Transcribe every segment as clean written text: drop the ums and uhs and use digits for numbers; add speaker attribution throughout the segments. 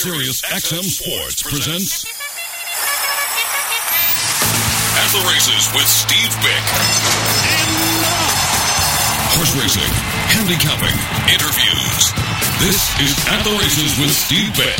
Speaker 1: Sirius XM Sports presents At the Races with Steve Bick. Horse racing, handicapping, interviews. This is At the Races with Steve Bick.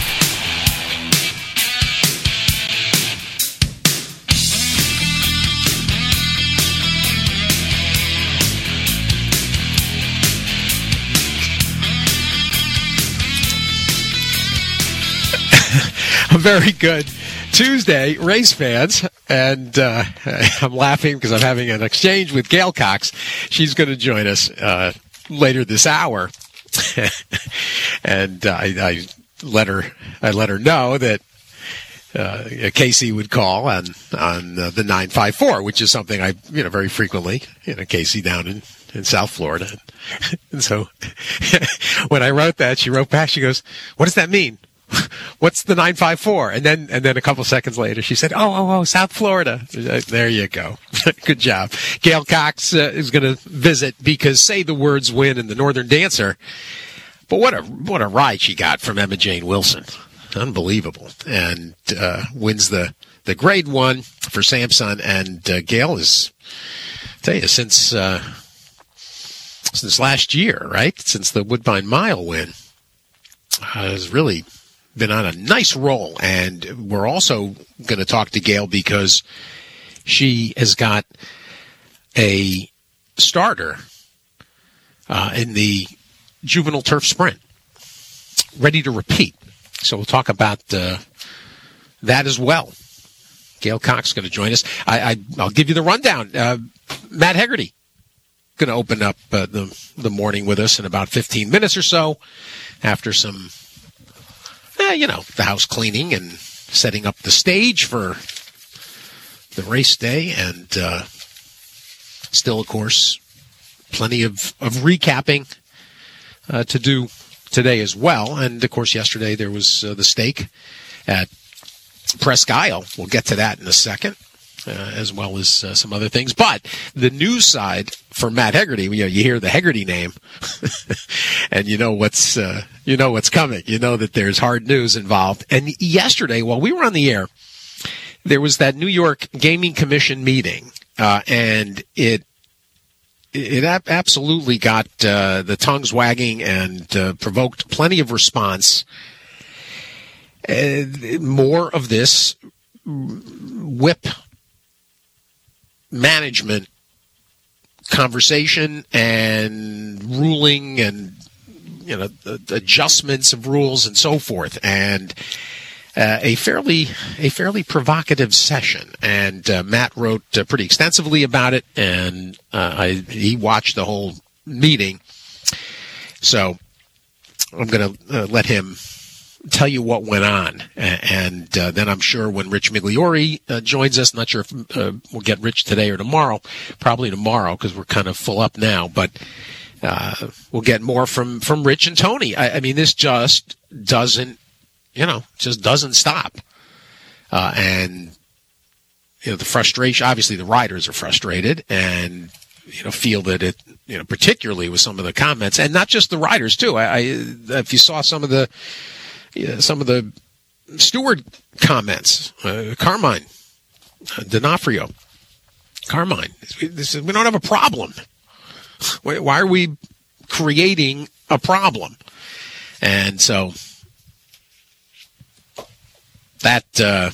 Speaker 2: Very good Tuesday, race fans, and I'm laughing because I'm having an exchange with Gail Cox. She's going to join us later this hour, and I let her know that Casey would call on the 954, which is something I very frequently. Casey down in South Florida, and so when I wrote that, she wrote back. She goes, "What does that mean? What's the 954?" And then a couple seconds later, she said, "Oh, South Florida." There you go. Good job. Gail Cox is going to visit because Say the Words win in the Northern Dancer. But what a ride she got from Emma Jane Wilson. Unbelievable. And wins the Grade 1 for Samson. And Gail is, I tell you, since last year, right? Since the Woodbine Mile win, has really been on a nice roll. And we're also going to talk to Gail because she has got a starter in the Juvenile Turf Sprint ready to repeat. So we'll talk about that as well. Gail Cox is going to join us. I'll give you the rundown. Matt Hegarty going to open up the morning with us in about 15 minutes or so after some the house cleaning and setting up the stage for the race day, and still, of course, plenty of recapping to do today as well. And, of course, yesterday there was the stake at Presque Isle. We'll get to that in a second, as well as some other things. But the news side for Matt Hegarty, you hear the Hegarty name, and you know what's coming. You know that there's hard news involved. And yesterday, while we were on the air, there was that New York Gaming Commission meeting, and it absolutely got the tongues wagging and provoked plenty of response. More of this whip management conversation and ruling and adjustments of rules and so forth, and a fairly provocative session. And Matt wrote pretty extensively about it, and he watched the whole meeting. So I'm going to let him tell you what went on, and then I'm sure when Rich Migliori joins us, not sure if we'll get Rich today or tomorrow, probably tomorrow because we're kind of full up now, but we'll get more from Rich and Tony. I mean, this just doesn't stop, and the frustration. Obviously, the riders are frustrated and feel that it, particularly with some of the comments, and not just the riders too. If you saw some of the steward comments, Carmine D'Onofrio. Carmine, we don't have a problem. Why are we creating a problem? And so that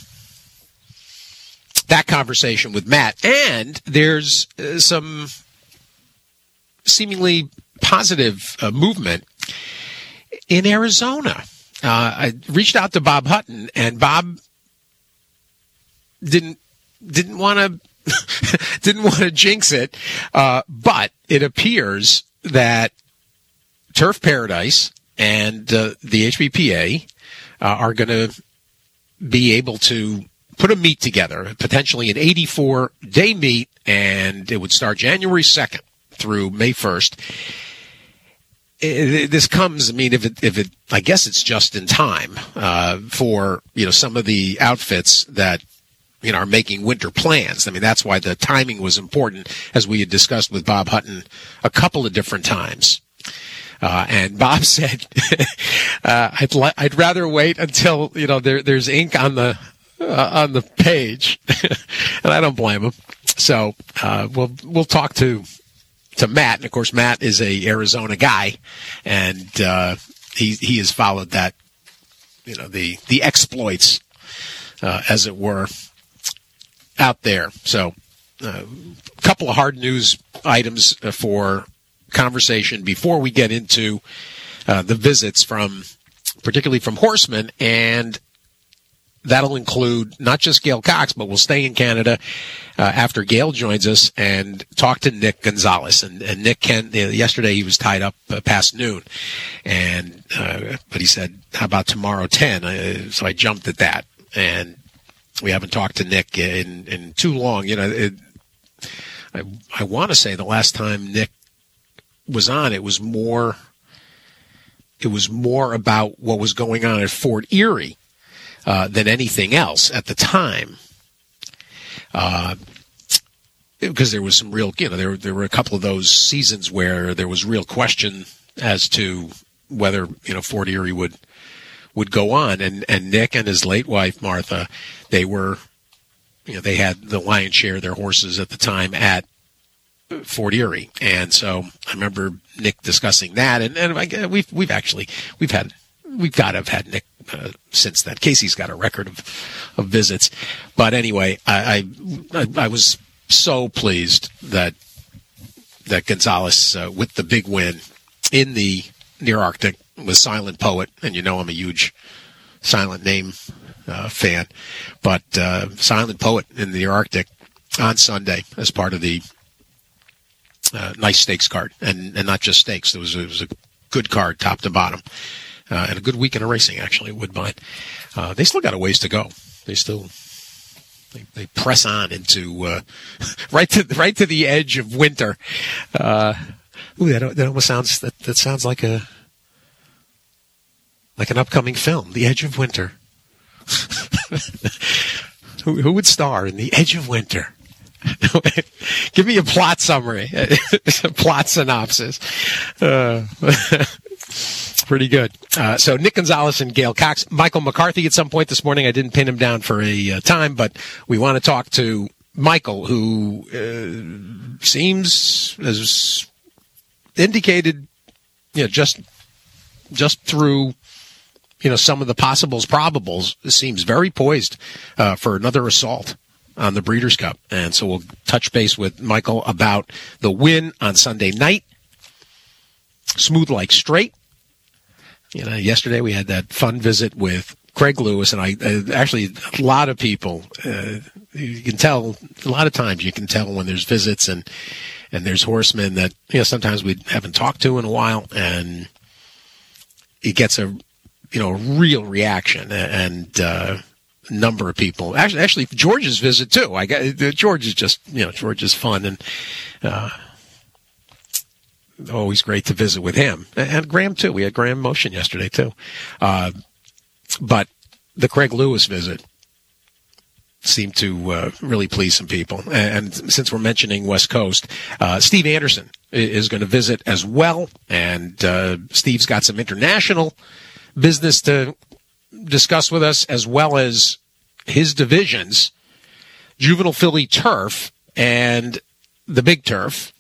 Speaker 2: conversation with Matt, and there's some seemingly positive movement in Arizona. I reached out to Bob Hutton, and Bob didn't want to jinx it, but it appears that Turf Paradise and the HBPA are going to be able to put a meet together, potentially an 84-day meet, and it would start January 2nd through May 1st. This comes, I mean, if it, I guess it's just in time for some of the outfits that are making winter plans. I mean, that's why the timing was important, as we had discussed with Bob Hutton a couple of different times. And Bob said, I'd rather wait until, there's ink on the page. And I don't blame him. So, we'll talk to Matt. And of course, Matt is a Arizona guy, and he has followed that, the exploits, as it were, out there. So, a couple of hard news items for conversation before we get into the visits particularly from Horsemen, and that'll include not just Gail Cox, but we'll stay in Canada after Gail joins us and talk to Nick Gonzalez. And Nick yesterday he was tied up past noon, but he said, "How about tomorrow 10?" So I jumped at that, and we haven't talked to Nick in too long. I want to say the last time Nick was on, it was more about what was going on at Fort Erie than anything else at the time, because there was some real, there were a couple of those seasons where there was real question as to whether Fort Erie would go on, and Nick and his late wife Martha, they were, they had the lion's share of their horses at the time at Fort Erie, and so I remember Nick discussing that, and we've got to have had Nick since then. Casey's got a record of visits, but anyway, I was so pleased that Gonzalez with the big win in the Near Arctic with Silent Poet, and I'm a huge Silent Name fan, but Silent Poet in the Near Arctic on Sunday as part of the nice stakes card, and not just stakes. It was a good card, top to bottom, and a good weekend of racing actually. Woodbine, they still got a ways to go. They press on into right to the edge of winter. That almost sounds that sounds like an upcoming film, The Edge of Winter. Who would star in The Edge of Winter? Give me a plot summary, a plot synopsis. Pretty good. So Nick Gonzalez and Gail Cox. Michael McCarthy at some point this morning. I didn't pin him down for a time, but we want to talk to Michael, who seems, as indicated, just through some of the possibles, probables, seems very poised for another assault on the Breeders' Cup. And so we'll touch base with Michael about the win on Sunday night. Smooth like straight. Yesterday we had that fun visit with Craig Lewis, and I actually, a lot of people, you can tell, a lot of times you can tell when there's visits and there's horsemen that, sometimes we haven't talked to in a while, and it gets a real reaction, and number of people. Actually, George's visit too. George is just, George is fun, and always great to visit with him. And Graham too. We had Graham Motion yesterday too. But the Craig Lewis visit seemed to really please some people. And since we're mentioning West Coast, Steve Anderson is going to visit as well. And Steve's got some international business to discuss with us, as well as his divisions, Juvenile Filly Turf and the Big Turf.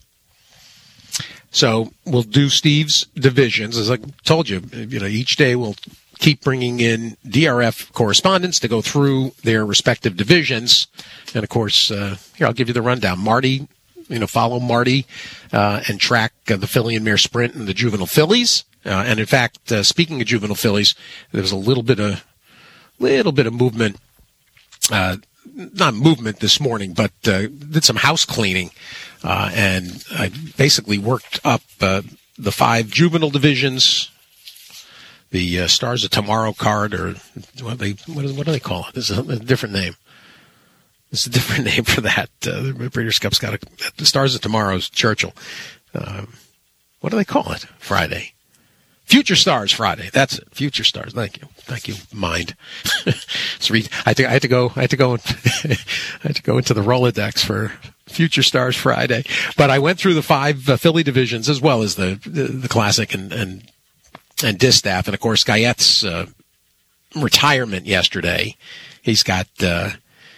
Speaker 2: So we'll do Steve's divisions. As I told you, each day we'll keep bringing in DRF correspondents to go through their respective divisions. And of course, here, I'll give you the rundown. Marty, follow Marty and track the Filly and Mare Sprint and the Juvenile Fillies. And in fact, speaking of Juvenile Fillies, there was a little bit of movement, not movement this morning, but did some house cleaning, and I basically worked up the 5 juvenile divisions, the Stars of Tomorrow card, or what do they call it? This is a different name. It's a different name for that. The Breeders' Cup's got the Stars of Tomorrow's Churchill. What do they call it? Friday. Future Stars Friday. That's it. Future Stars. Thank you. Mind. I had to go into the Rolodex for Future Stars Friday. But I went through the 5 Philly divisions as well as the Classic and Distaff. And, of course, Guyette's retirement yesterday. He's got that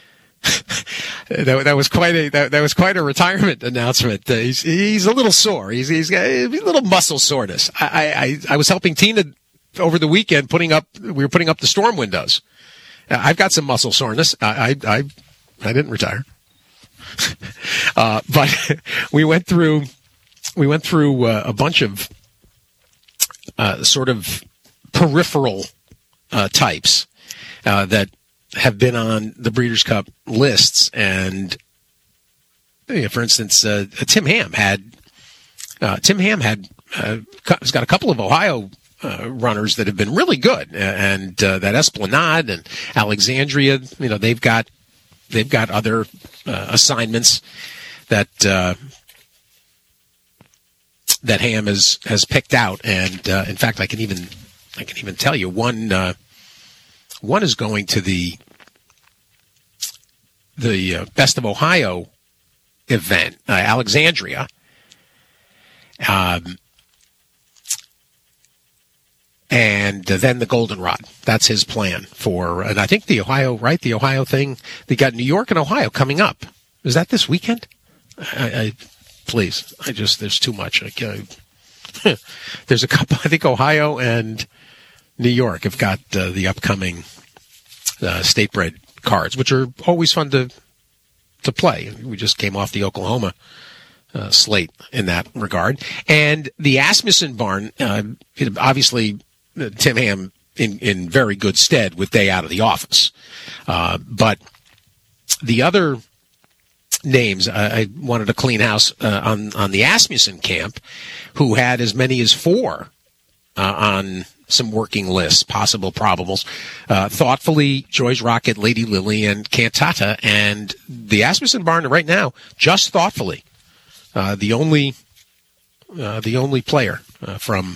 Speaker 2: was quite a retirement announcement. He's a little sore. He's got a little muscle soreness. I was helping Tina over the weekend we were putting up the storm windows. I've got some muscle soreness. I didn't retire. But we went through a bunch of sort of peripheral types that have been on the Breeders' Cup lists, and for instance, Tim Ham has got a couple of Ohio runners that have been really good, and that Esplanade and Alexandria, they've got other assignments that Ham has picked out, and in fact, I can even tell you one is going to the Best of Ohio event, Alexandria. And then the Goldenrod. That's his plan and I think the Ohio thing. They got New York and Ohio coming up. Is that this weekend? Please. There's too much. There's a couple, I think Ohio and New York have got the upcoming state bred cards, which are always fun to play. We just came off the Oklahoma slate in that regard. And the Asmussen barn, obviously, Tim Ham in very good stead with day out of the office. But the other names, I wanted to clean house on the Asmussen camp, who had as many as 4 on some working lists, possible probables. Thoughtfully, Joy's Rocket, Lady Lily, and Cantata. And the Asmussen barn right now, just Thoughtfully, the only player from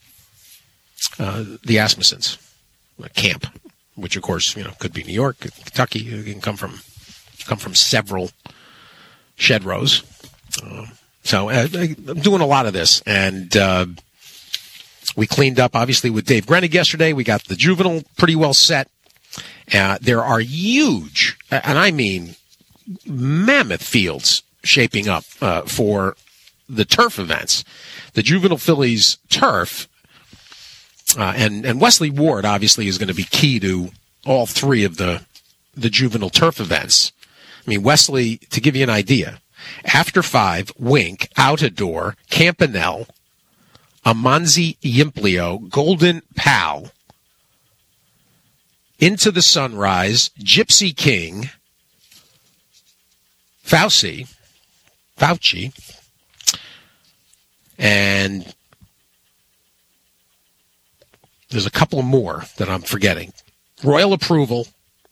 Speaker 2: the Asmussens camp, which of course could be New York, Kentucky. It can come from several shed rows. So I'm doing a lot of this, and we cleaned up obviously with Dave Grenig yesterday. We got the juvenile pretty well set. There are huge, and I mean mammoth fields shaping up for the turf events. The Juvenile Phillies turf. And Wesley Ward obviously is going to be key to all 3 of the juvenile turf events. I mean, Wesley, to give you an idea, after 5, Wink, Outador, Campanelle, Amanzi Yimplio, Golden Pal, Into the Sunrise, Gypsy King, Fauci, and there's a couple more that I'm forgetting. Royal Approval.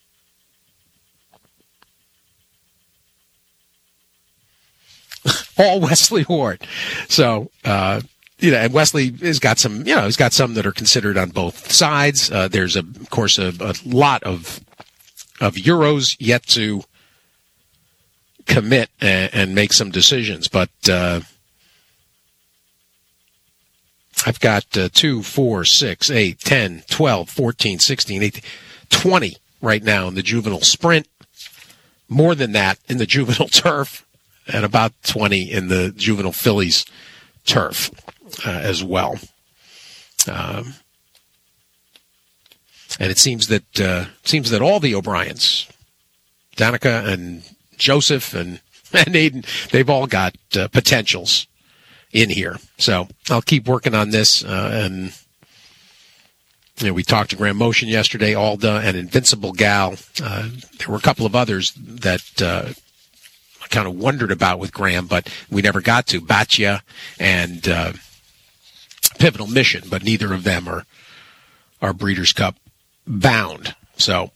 Speaker 2: All Wesley Ward. So, and Wesley has got some, he's got some that are considered on both sides. There's, of course, a lot of Euros yet to commit and make some decisions. But I've got 2, 4, 6, 8, 10, 12, 14, 16, 18, 20 right now in the juvenile sprint. More than that in the juvenile turf, and about 20 in the juvenile Phillies turf as well. And it seems that all the O'Briens, Danica and Joseph and Aiden, they've all got potentials in here. So I'll keep working on this. And we talked to Graham Motion yesterday, Alda and Invincible Gal. There were a couple of others that I kind of wondered about with Graham, but we never got to. Batya and Pivotal Mission, but neither of them are Breeders' Cup bound. So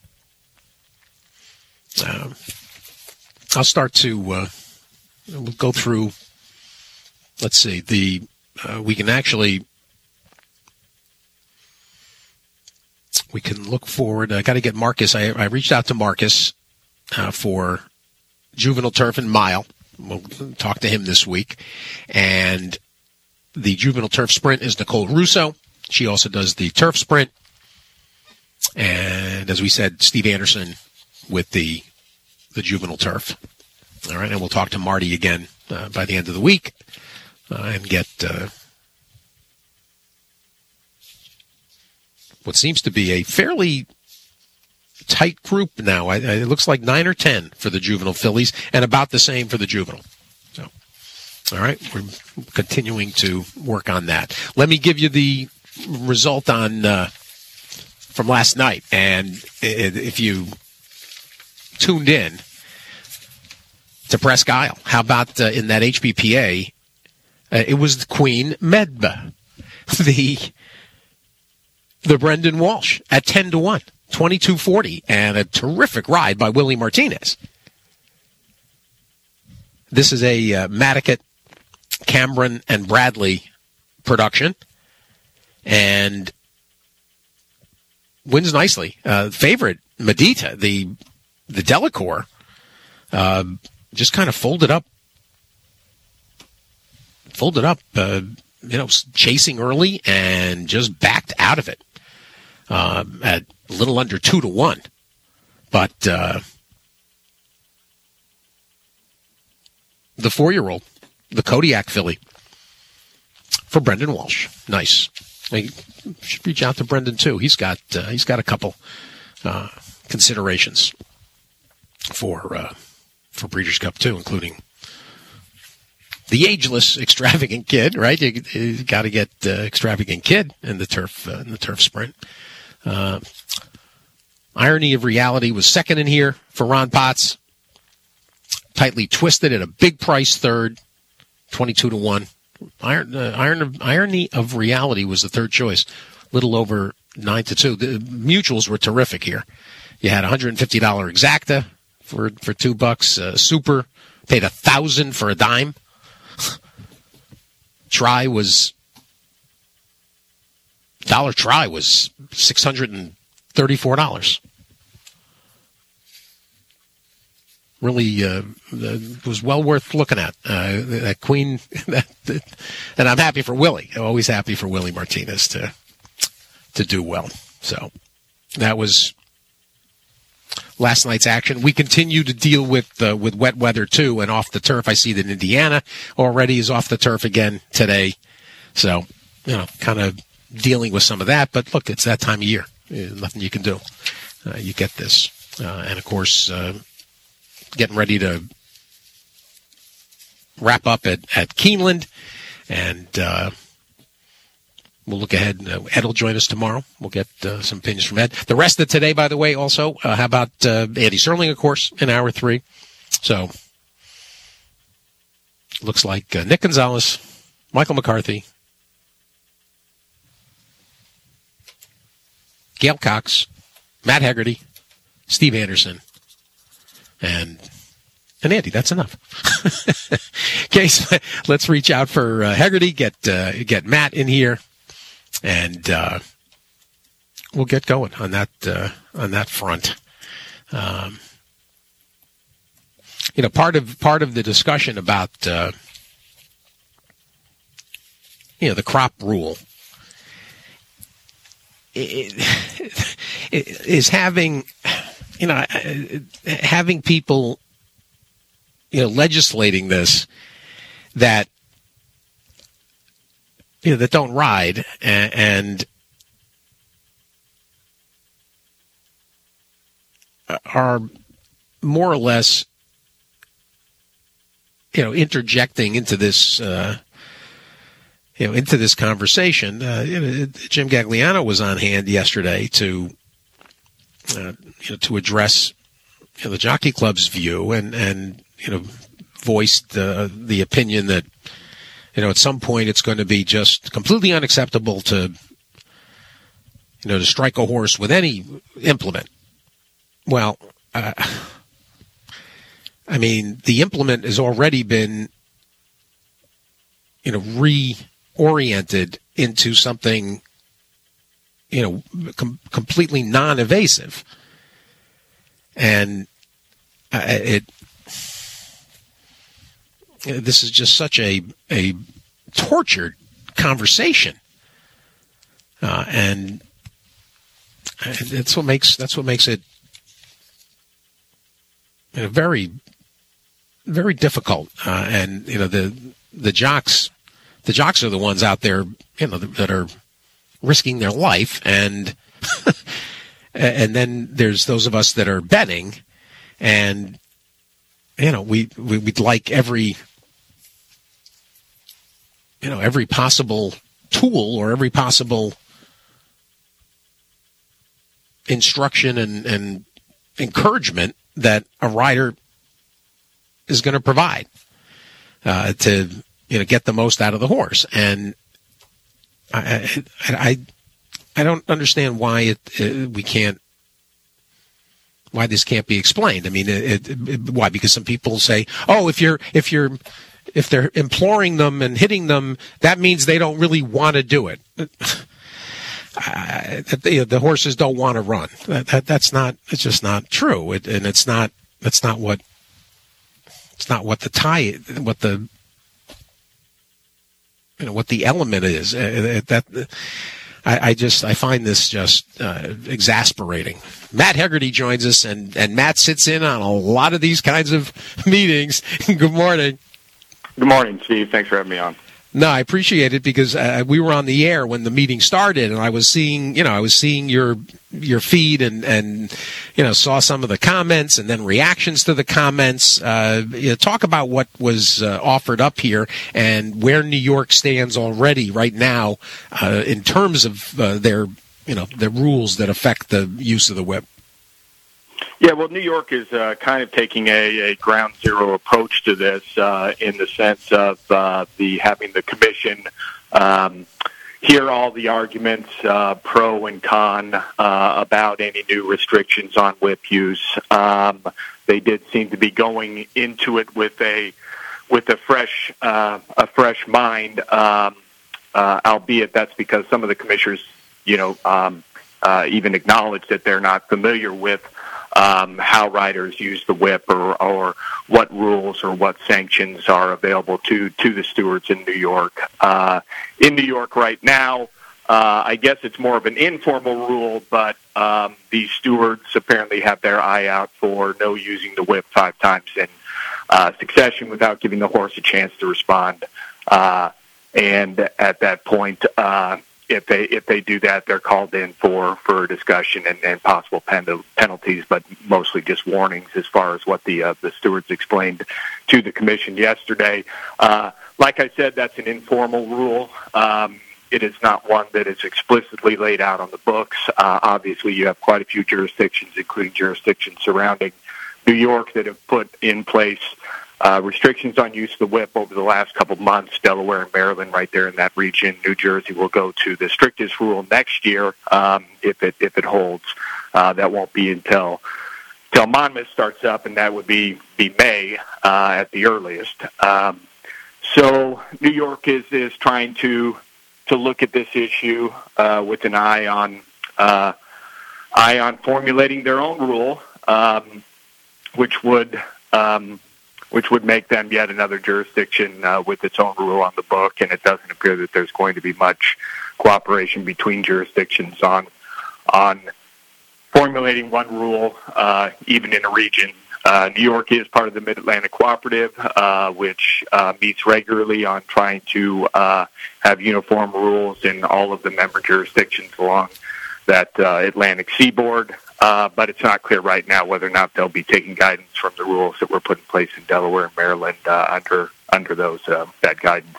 Speaker 2: I'll start to we'll go through. Let's see. We can look forward. I got to get Marcus. I reached out to Marcus for juvenile turf and mile. We'll talk to him this week. And the juvenile turf sprint is Nicole Russo. She also does the turf sprint. And as we said, Steve Anderson with the juvenile turf. All right, and we'll talk to Marty again by the end of the week and get what seems to be a fairly tight group now. It looks like 9 or 10 for the juvenile fillies and about the same for the juvenile. So, all right, we're continuing to work on that. Let me give you the result on from last night. And if you tuned in to Presque Isle, how about in that HBPA, it was Queen Medba, the Brendan Walsh at 10-1. 22.40, and a terrific ride by Willie Martinez. This is a Madicat, Cameron, and Bradley production, and wins nicely. Favorite, Medita, the Delacour, just kind of folded up, chasing early and just backed out of it. At a little under 2-1, but the 4-year-old, the Kodiak filly, for Brendan Walsh, nice. I should reach out to Brendan too. He's got a couple considerations for Breeders' Cup too, including the ageless Extravagant Kid. Right, you got to get Extravagant Kid in the turf sprint. Irony of Reality was second in here for Ron Potts. Tightly Twisted at a big price third, 22-1. Irony of Reality was the third choice, little over 9-2. The mutuals were terrific here. You had $150 exacta for $2. Super paid $1,000 for a dime. Dollar Try was $634. Really was well worth looking at. That Queen, and I'm happy for Willie. I'm always happy for Willie Martinez to do well. So that was last night's action. We continue to deal with wet weather too, and off the turf. I see that Indiana already is off the turf again today. So kind of dealing with some of that, but look, it's that time of year. Nothing you can do. You get this. And of course, getting ready to wrap up at Keeneland, and we'll look ahead. Ed will join us tomorrow. We'll get some opinions from Ed. The rest of today, by the way, also, how about Andy Serling, of course, in hour 3. So, looks like Nick Gonzalez, Michael McCarthy, Gail Cox, Matt Hegarty, Steve Anderson, and Andy. That's enough. Okay, so let's reach out for Hegarty, get Matt in here, and we'll get going on that front. Part of the discussion about the crop rule is having people legislating this that that don't ride and are more or less interjecting into this into this conversation. Jim Gagliano was on hand yesterday to address the Jockey Club's view and voiced the opinion that at some point it's going to be just completely unacceptable to strike a horse with any implement. Well, the implement has already been reoriented into something completely non-evasive, and this is just such a tortured conversation, and that's what makes it very, very difficult. And the jocks are the ones out there that are risking their life, and and then there's those of us that are betting, and we'd like every possible tool or every possible instruction and encouragement that a rider is going to provide to get the most out of the horse. And I don't understand why why this can't be explained. I mean, why? Because some people say, oh, if they're imploring them and hitting them, that means they don't really want to do it. The horses don't want to run. It's just not true. That's not what the element is. I find this just exasperating. Matt Hegarty joins us, and Matt sits in on a lot of these kinds of meetings. Good morning.
Speaker 3: Good morning, Steve. Thanks for having me on.
Speaker 2: No, I appreciate it because we were on the air when the meeting started, and I was seeing your feed and saw some of the comments and then reactions to the comments. Talk about what was offered up here and where New York stands already right now in terms of their rules that affect the use of the whip.
Speaker 3: Yeah, well, New York is kind of taking a ground zero approach to this in the sense of having the commission hear all the arguments pro and con about any new restrictions on whip use. They did seem to be going into it with a fresh mind, albeit that's because some of the commissioners, even acknowledge that they're not familiar with how riders use the whip or what rules or what sanctions are available to the stewards in New York. In New York right now, I guess it's more of an informal rule, but the stewards apparently have their eye out for no using the whip 5 times in succession without giving the horse a chance to respond. And at that point, if they do that, they're called in for a discussion and possible penalties, but mostly just warnings as far as what the stewards explained to the commission yesterday. Like I said, that's an informal rule. It is not one that is explicitly laid out on the books. Obviously, you have quite a few jurisdictions, including jurisdictions surrounding New York, that have put in place restrictions on use of the whip over the last couple of months. Delaware and Maryland, right there in that region. New Jersey will go to the strictest rule next year if it holds. That won't be until Monmouth starts up, and that would be May at the earliest. So New York is trying to look at this issue with an eye on formulating their own rule, which would make them yet another jurisdiction with its own rule on the book, and it doesn't appear that there's going to be much cooperation between jurisdictions on formulating one rule, even in a region. New York is part of the Mid-Atlantic Cooperative, which meets regularly on trying to have uniform rules in all of the member jurisdictions along that Atlantic seaboard. But it's not clear right now whether or not they'll be taking guidance from the rules that were put in place in Delaware and Maryland under that guidance.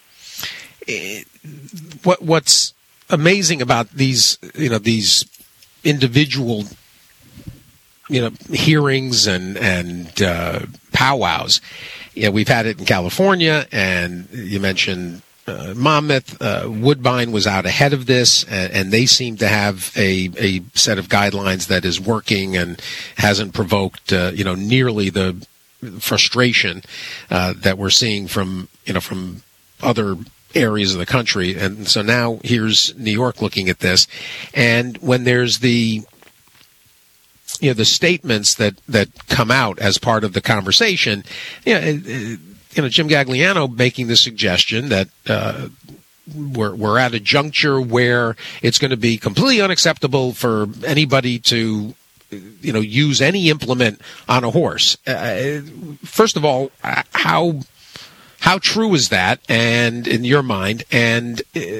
Speaker 2: What's amazing about these individual hearings and powwows, we've had it in California, and you mentioned Monmouth. Woodbine was out ahead of this, and they seem to have a set of guidelines that is working and hasn't provoked nearly the frustration that we're seeing from other areas of the country. And so now here's New York looking at this, and when there's the statements that come out as part of the conversation, Jim Gagliano making the suggestion that we're at a juncture where it's going to be completely unacceptable for anybody to use any implement on a horse. First of all, how true is that, and in your mind? And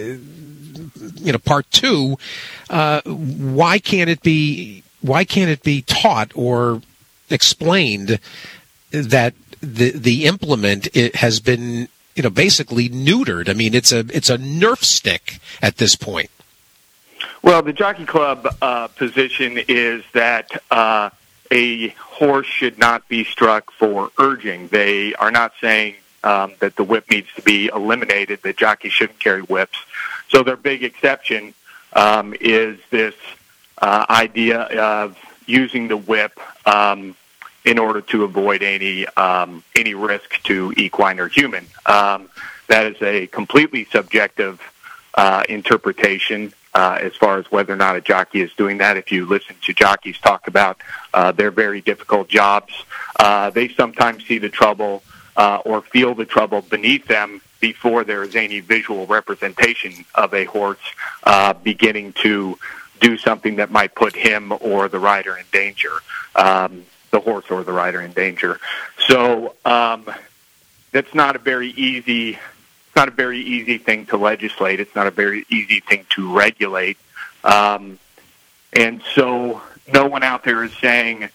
Speaker 2: part two, why can't it be taught or explained that the implement has been basically neutered? I mean, it's a Nerf stick at this point.
Speaker 3: Well, the Jockey Club position is that a horse should not be struck for urging. They are not saying that the whip needs to be eliminated, that jockeys shouldn't carry whips. So their big exception is this idea of using the whip in order to avoid any risk to equine or human. That is a completely subjective interpretation as far as whether or not a jockey is doing that. If you listen to jockeys talk about their very difficult jobs, they sometimes see the trouble or feel the trouble beneath them before there is any visual representation of a horse beginning to do something that might put him or the rider in danger, the horse or the rider in danger. So that's not a very easy thing to legislate. It's not a very easy thing to regulate. And so no one out there is saying,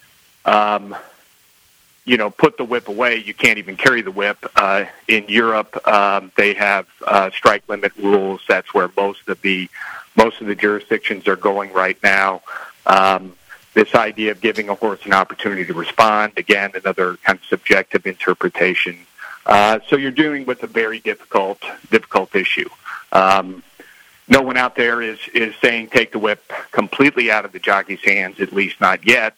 Speaker 3: put the whip away. You can't even carry the whip. In Europe, they have strike limit rules. That's where most of the jurisdictions are going right now. This idea of giving a horse an opportunity to respond, again, another kind of subjective interpretation. So you're dealing with a very difficult issue. No one out there is saying take the whip completely out of the jockey's hands, at least not yet.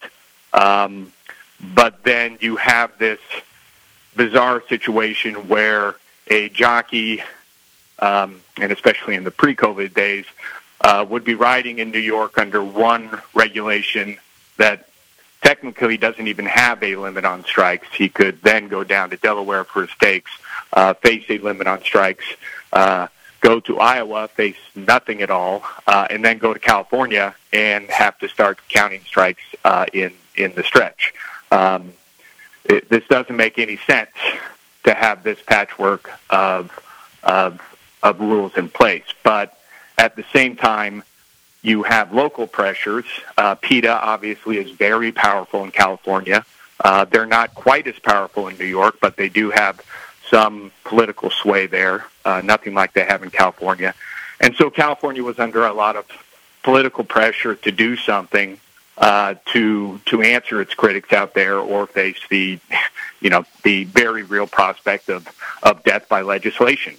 Speaker 3: But then you have this bizarre situation where a jockey, and especially in the pre-COVID days, would be riding in New York under one regulation that technically doesn't even have a limit on strikes. He could then go down to Delaware for stakes, face a limit on strikes, go to Iowa, face nothing at all, and then go to California and have to start counting strikes in the stretch. This doesn't make any sense to have this patchwork of rules in place. But at the same time, you have local pressures. PETA obviously is very powerful in California. They're not quite as powerful in New York, but they do have some political sway there, nothing like they have in California. And so California was under a lot of political pressure to do something to answer its critics out there or face the very real prospect of death by legislation.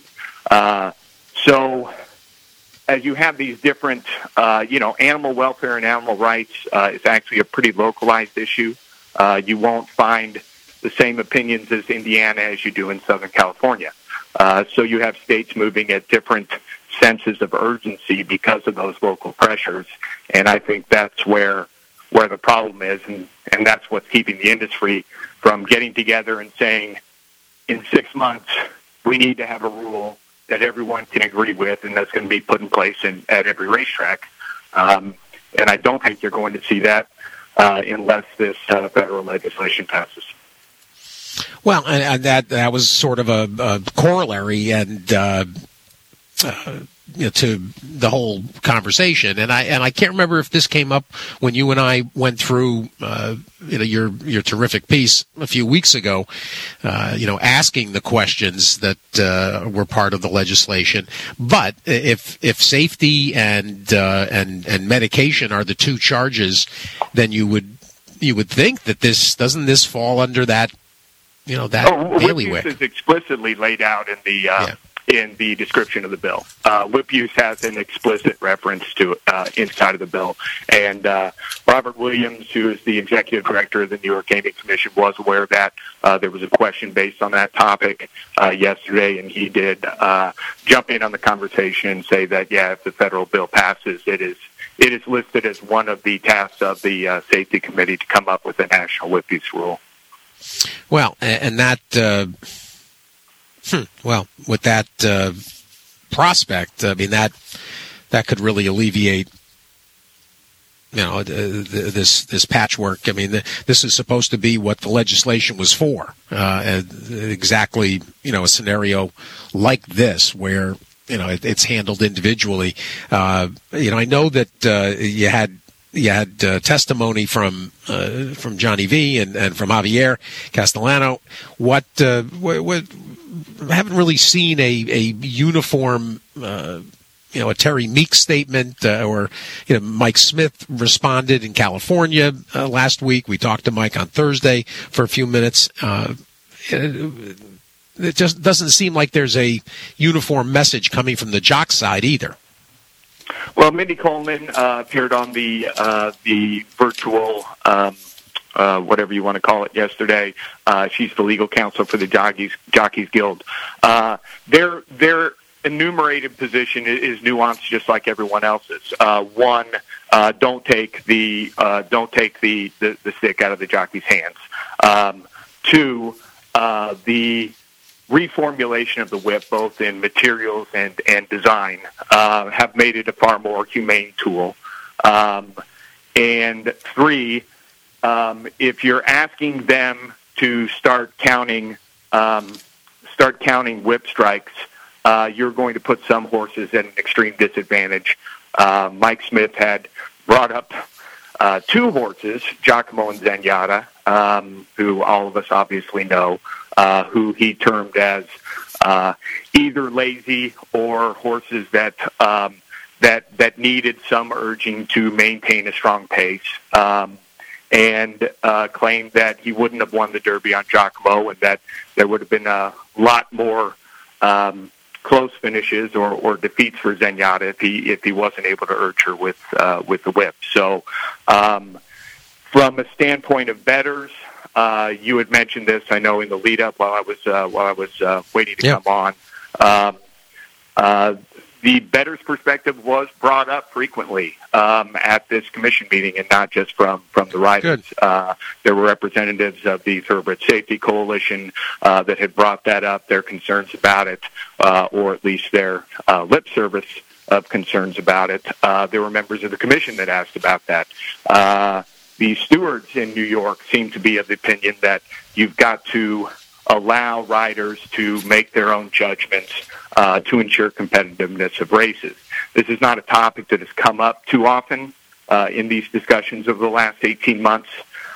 Speaker 3: So as you have these different, animal welfare and animal rights is actually a pretty localized issue. You won't find the same opinions as Indiana as you do in Southern California. So you have states moving at different senses of urgency because of those local pressures. And I think that's where the problem is, and that's what's keeping the industry from getting together and saying, in 6 months, we need to have a rule that everyone can agree with, and that's going to be put in place at every racetrack. And I don't think you're going to see that unless this federal legislation passes.
Speaker 2: Well, and that was sort of a corollary and to the whole conversation, and I can't remember if this came up when you and I went through your terrific piece a few weeks ago, asking the questions that were part of the legislation. But if safety and medication are the two charges, then you would think that doesn't this fall under that bailiwick?
Speaker 3: Whip use is explicitly laid out in the in the description of the bill. Whip use has an explicit reference to inside of the bill. And Robert Williams, who is the executive director of the New York Gaming Commission, was aware of that. There was a question based on that topic yesterday, and he did jump in on the conversation and say that, if the federal bill passes, it is listed as one of the tasks of the safety committee to come up with a national whip use rule.
Speaker 2: Well, and that Well, with that prospect, I mean that could really alleviate, this patchwork. I mean, this is supposed to be what the legislation was for. Exactly, a scenario like this where it's handled individually. I know that you had testimony from Johnny V and from Javier Castellano. What haven't really seen a uniform, a Terry Meeks statement, or Mike Smith responded in California last week. We talked to Mike on Thursday for a few minutes. It just doesn't seem like there's a uniform message coming from the jock side either.
Speaker 3: Well, Mindy Coleman appeared on the virtual, whatever you want to call it, yesterday. She's the legal counsel for the Jockeys Guild. Their enumerated position is nuanced, just like everyone else's. One, don't take the stick out of the jockey's hands. Two, the reformulation of the whip, both in materials and design, have made it a far more humane tool. And three, if you're asking them to start counting whip strikes, you're going to put some horses at an extreme disadvantage. Mike Smith had brought up two horses, Giacomo and Zenyatta, who all of us obviously know, who he termed as either lazy or horses that needed some urging to maintain a strong pace, and claimed that he wouldn't have won the Derby on Giacomo, and that there would have been a lot more close finishes or defeats for Zenyatta if he wasn't able to urge her with the whip. So, from a standpoint of bettors, you had mentioned this, I know, in the lead up while I was waiting to come on. The bettors' perspective was brought up frequently at this commission meeting, and not just from the riders. There were representatives of the Thoroughbred Safety Coalition that had brought that up, their concerns about it, or at least their lip service of concerns about it. There were members of the commission that asked about that. The stewards in New York seem to be of the opinion that you've got to allow riders to make their own judgments to ensure competitiveness of races. This is not a topic that has come up too often in these discussions over the last 18 months.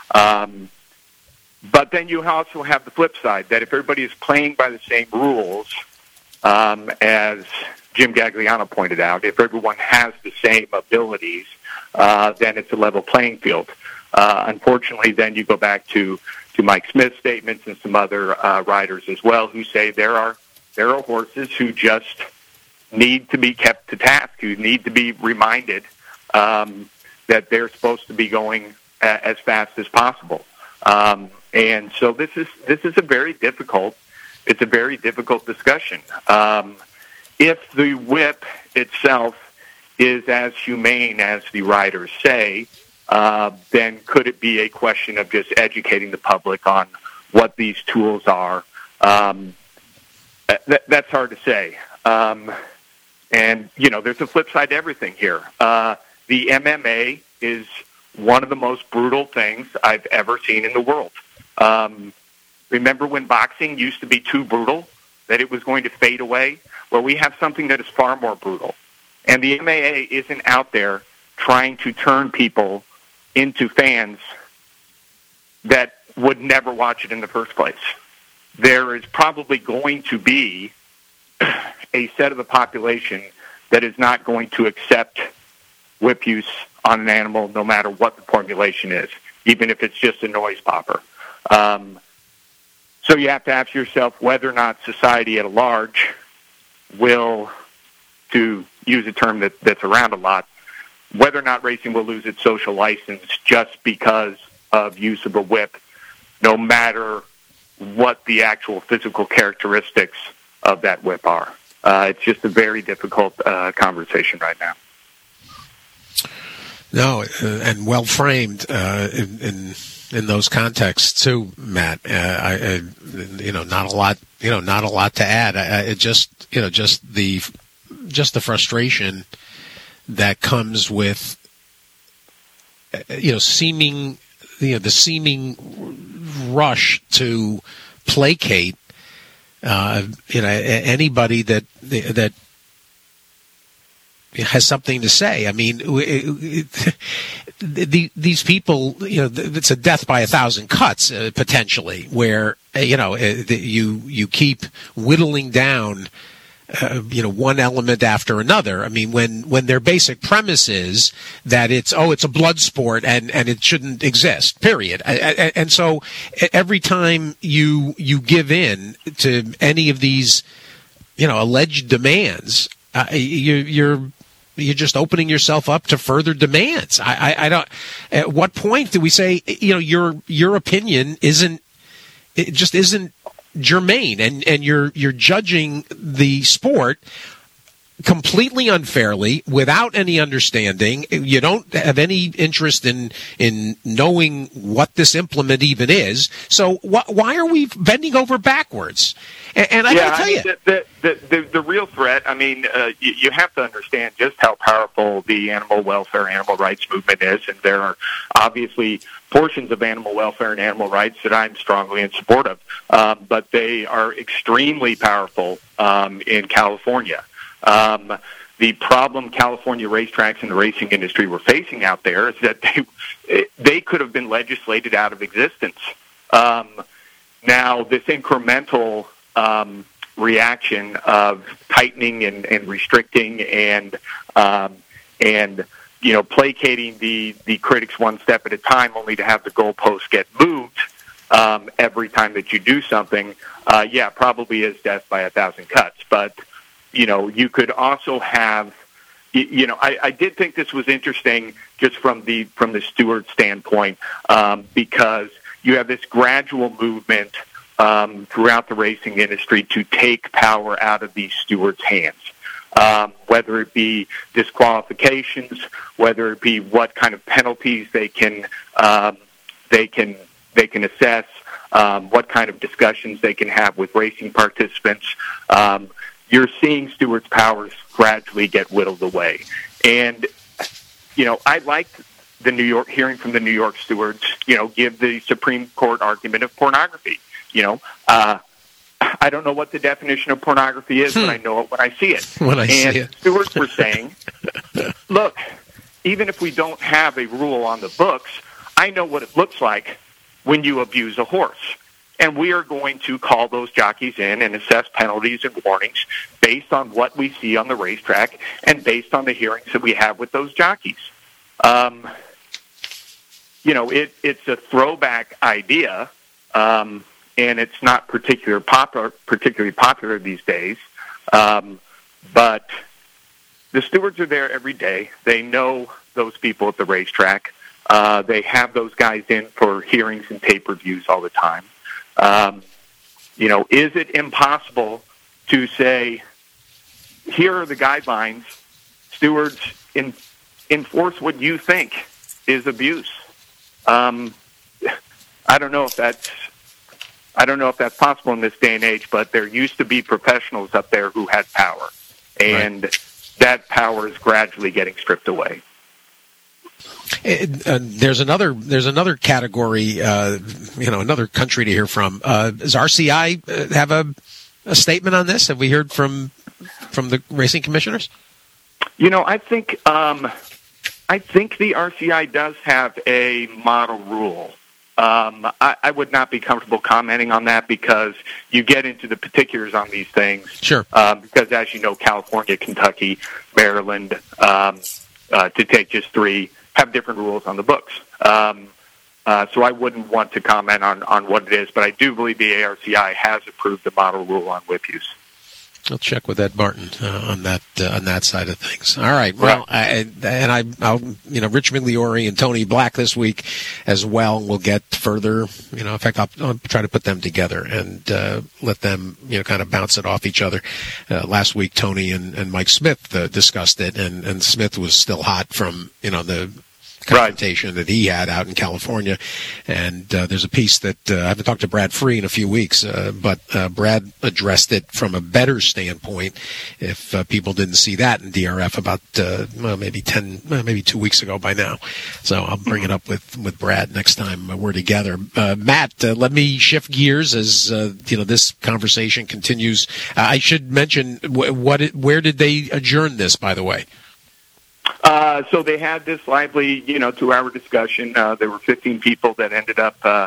Speaker 3: But then you also have the flip side, that if everybody is playing by the same rules, as Jim Gagliano pointed out, if everyone has the same abilities, then it's a level playing field. Unfortunately, then you go back to Mike Smith's statements and some other riders as well, who say there are horses who just need to be kept to task, who need to be reminded that they're supposed to be going as fast as possible. And so this is a very difficult discussion. If the whip itself is as humane as the riders say, then could it be a question of just educating the public on what these tools are? That's hard to say. And, there's a flip side to everything here. The MMA is one of the most brutal things I've ever seen in the world. Remember when boxing used to be too brutal, that it was going to fade away? Well, we have something that is far more brutal. And the MMA isn't out there trying to turn people into fans that would never watch it in the first place. There is probably going to be a set of the population that is not going to accept whip use on an animal no matter what the formulation is, even if it's just a noise popper. So you have to ask yourself whether or not society at large will, to use a term that's around a lot, whether or not racing will lose its social license just because of use of a whip, no matter what the actual physical characteristics of that whip are. It's just a very difficult conversation right now.
Speaker 2: No, and well framed in those contexts too, Matt. Not a lot to add. Just the frustration that comes with the seeming rush to placate anybody that has something to say. I mean, these people, it's a death by 1,000 cuts potentially, where you keep whittling down one element after another. I mean, when their basic premise is that it's a blood sport and it shouldn't exist, period. And so every time you give in to any of these, alleged demands, you're just opening yourself up to further demands. I don't. At what point do we say, your opinion isn't germane, and you're judging the sport completely unfairly, without any understanding. You don't have any interest in knowing what this implement even is. So why are we bending over backwards? And I got to tell you,
Speaker 3: the real threat. I mean, you have to understand just how powerful the animal welfare, animal rights movement is, and there are obviously portions of animal welfare and animal rights that I'm strongly in support of, but they are extremely powerful in California. The problem California racetracks and the racing industry were facing out there is that they could have been legislated out of existence. Now, this incremental reaction of tightening and restricting and placating the critics one step at a time, only to have the goalposts get moved every time that you do something, probably is death by 1,000 cuts. But you could also have, I did think this was interesting just from the steward standpoint, because you have this gradual movement throughout the racing industry to take power out of these stewards' hands, whether it be disqualifications, whether it be what kind of penalties they can assess, what kind of discussions they can have with racing participants. You're seeing stewards' powers gradually get whittled away. And, I liked hearing from the New York stewards, give the Supreme Court argument of pornography. I don't know what the definition of pornography is, but I know it when I see it. Stewards were saying, look, even if we don't have a rule on the books, I know what it looks like when you abuse a horse. And we are going to call those jockeys in and assess penalties and warnings based on what we see on the racetrack and based on the hearings that we have with those jockeys. It's a throwback idea, and it's not particularly popular these days. But the stewards are there every day. They know those people at the racetrack. They have those guys in for hearings and pay-per-views all the time. Is it impossible to say, here are the guidelines, stewards, enforce what you think is abuse? I don't know if that's possible in this day and age, but there used to be professionals up there who had power, and that power is gradually getting stripped away.
Speaker 2: There's another category, another country to hear from. Does RCI have a statement on this? Have we heard from the racing commissioners?
Speaker 3: I think the RCI does have a model rule. I would not be comfortable commenting on that because you get into the particulars on these things.
Speaker 2: Sure.
Speaker 3: Because as you know, California, Kentucky, Maryland, to take just three, have different rules on the books. So I wouldn't want to comment on what it is, but I do believe the ARCI has approved the model rule on whip use.
Speaker 2: I'll check with Ed Martin on that side of things. All right. Well, I'll Rich Migliore and Tony Black this week as well. We'll get further. In fact, I'll try to put them together and let them kind of bounce it off each other. Last week, Tony and Mike Smith discussed it, and Smith was still hot from the confrontation that he had out in California. And there's a piece that I haven't talked to Brad Free in a few weeks, but Brad addressed it from a better standpoint. If people didn't see that in DRF about maybe 2 weeks ago by now. So I'll bring it up with Brad next time we're together. Matt, let me shift gears as this conversation continues. I should mention where did they adjourn this, by the way?
Speaker 3: So they had this lively, 2-hour discussion. There were 15 people that ended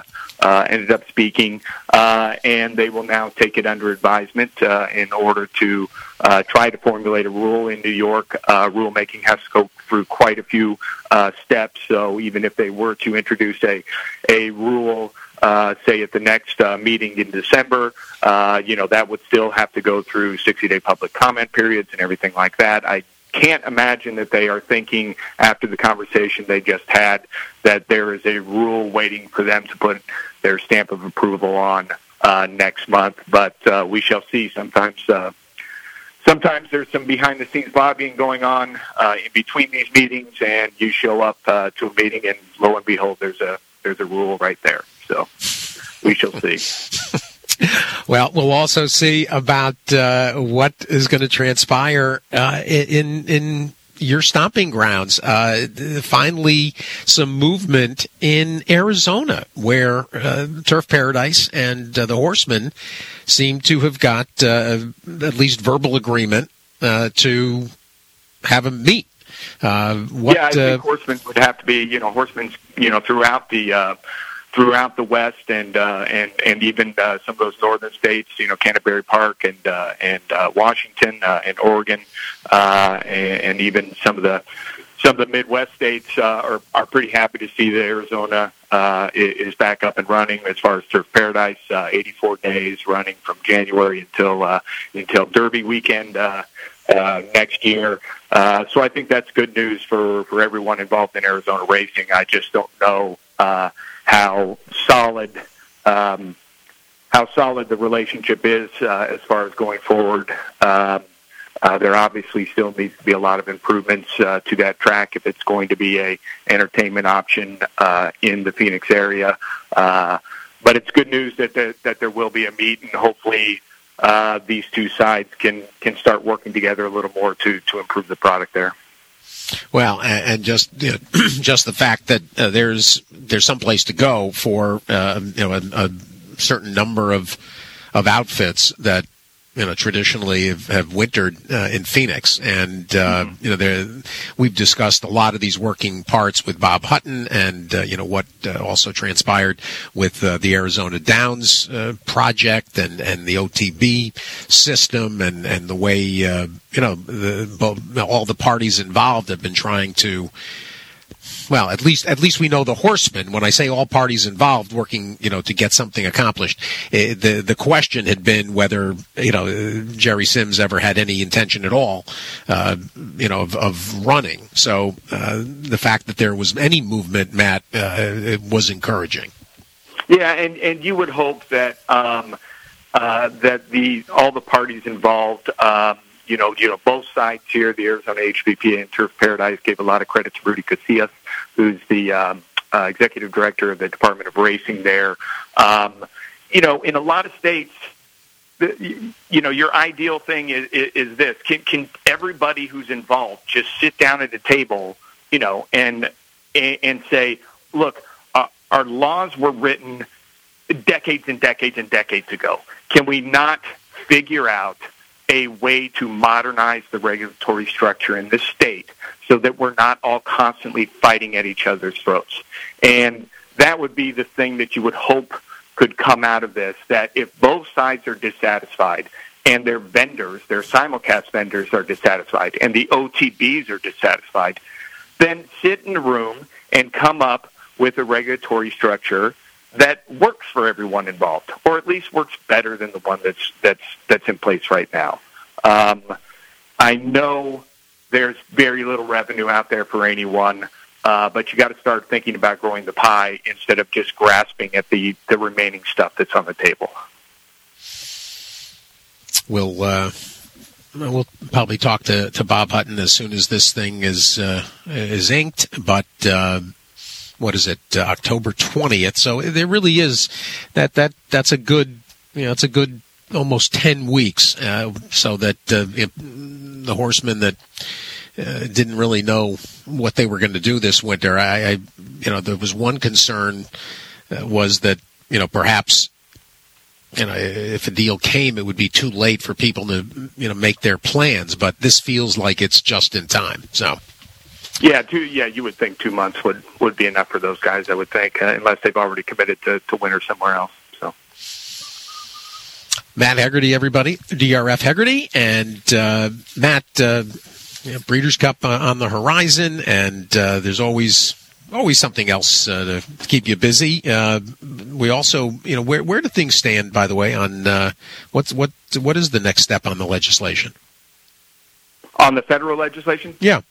Speaker 3: up speaking, and they will now take it under advisement in order to try to formulate a rule in New York. Rulemaking has to go through quite a few steps. So even if they were to introduce a rule, say at the next meeting in December, that would still have to go through 60-day public comment periods and everything like that. I can't imagine that they are thinking after the conversation they just had that there is a rule waiting for them to put their stamp of approval on next month. But we shall see. Sometimes there's some behind-the-scenes lobbying going on in between these meetings, and you show up to a meeting, and lo and behold, there's a rule right there. So we shall see.
Speaker 2: Well, we'll also see about what is going to transpire in your stomping grounds. Finally, some movement in Arizona, where Turf Paradise and the Horsemen seem to have got at least verbal agreement to have a meet. I think Horsemen would have to be, Horsemen's, throughout the West and even some of those northern states, Canterbury Park and Washington and Oregon, and even some of the Midwest states are pretty happy to see that Arizona is back up and running as far as Turf Paradise. 84 days running from January until Derby weekend next year. So I think that's good news for everyone involved in Arizona racing. I just don't know how solid the relationship is as far as going forward. There obviously still needs to be a lot of improvements to that track if it's going to be a entertainment option in the Phoenix area. But it's good news that there will be a meet, and hopefully these two sides can start working together a little more to improve the product there. Well, and just just the fact that there's some place to go for a certain number of outfits that traditionally have wintered in Phoenix, and we've discussed a lot of these working parts with Bob Hutton, and what also transpired with the Arizona Downs project and the OTB system, and the way all the parties involved have been trying to. Well, at least we know the Horsemen. When I say all parties involved working, to get something accomplished, the question had been whether Jerry Sims ever had any intention at all, of running. So the fact that there was any movement, Matt, it was encouraging.
Speaker 3: Yeah, and you would hope that that all the parties involved. Both sides here, the Arizona HPPA and Turf Paradise, gave a lot of credit to Rudy Casillas, who's the executive director of the Department of Racing there. In a lot of states, your ideal thing is this: can everybody who's involved just sit down at a table, and say, look, our laws were written decades and decades and decades ago. Can we not figure out a way to modernize the regulatory structure in this state so that we're not all constantly fighting at each other's throats? And that would be the thing that you would hope could come out of this, that if both sides are dissatisfied and their vendors, their simulcast vendors are dissatisfied and the OTBs are dissatisfied, then sit in a room and come up with a regulatory structure that works for everyone involved, or at least works better than the one that's in place right now. I know there's very little revenue out there for anyone, but you got to start thinking about growing the pie instead of just grasping at the remaining stuff that's on the table.
Speaker 2: We'll we'll probably talk to Bob Hutton as soon as this thing is inked. But what is it? October 20th. So there really is that's a good it's a good almost 10 weeks. So that the horsemen that didn't really know what they were going to do this winter. There was one concern was that perhaps. If a deal came, it would be too late for people to, make their plans. But this feels like it's just in time. So,
Speaker 3: you would think 2 months would be enough for those guys. I would think, unless they've already committed to winter somewhere else. So,
Speaker 2: Matt Hegarty, everybody, DRF Hegarty, and Matt, Breeders' Cup on the horizon, and there's always something else to keep you busy. We also, where do things stand, by the way, on what is the next step on the legislation?
Speaker 3: On the federal legislation?
Speaker 2: Yeah.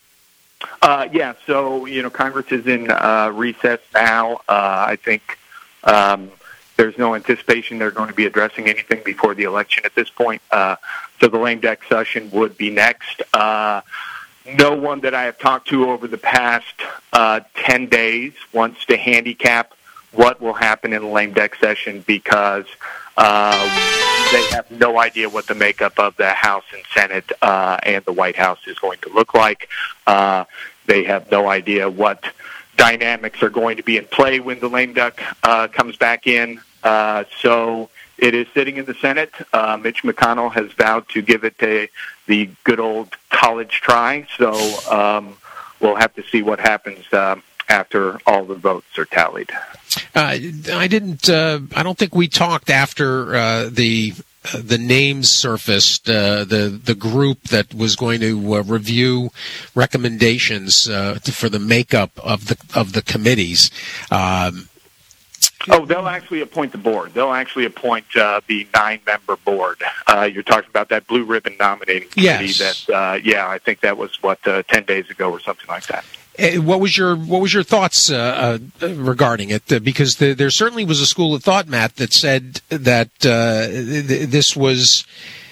Speaker 3: So, Congress is in recess now. I think there's no anticipation they're going to be addressing anything before the election at this point. So the lame duck session would be next. No one that I have talked to over the past 10 days wants to handicap what will happen in the lame duck session because they have no idea what the makeup of the House and Senate and the White House is going to look like. They have no idea what dynamics are going to be in play when the lame duck comes back in. So it is sitting in the Senate. Mitch McConnell has vowed to give it the good old college try. So we'll have to see what happens after all the votes are tallied.
Speaker 2: I don't think we talked after the names surfaced. The group that was going to review recommendations for the makeup of the committees.
Speaker 3: They'll actually appoint the board. They'll actually appoint the 9-member board. You're talking about that blue ribbon nominating committee.
Speaker 2: Yes.
Speaker 3: I think that was 10 days ago or something like that.
Speaker 2: What was your thoughts regarding it? Because there certainly was a school of thought, Matt, that said that this was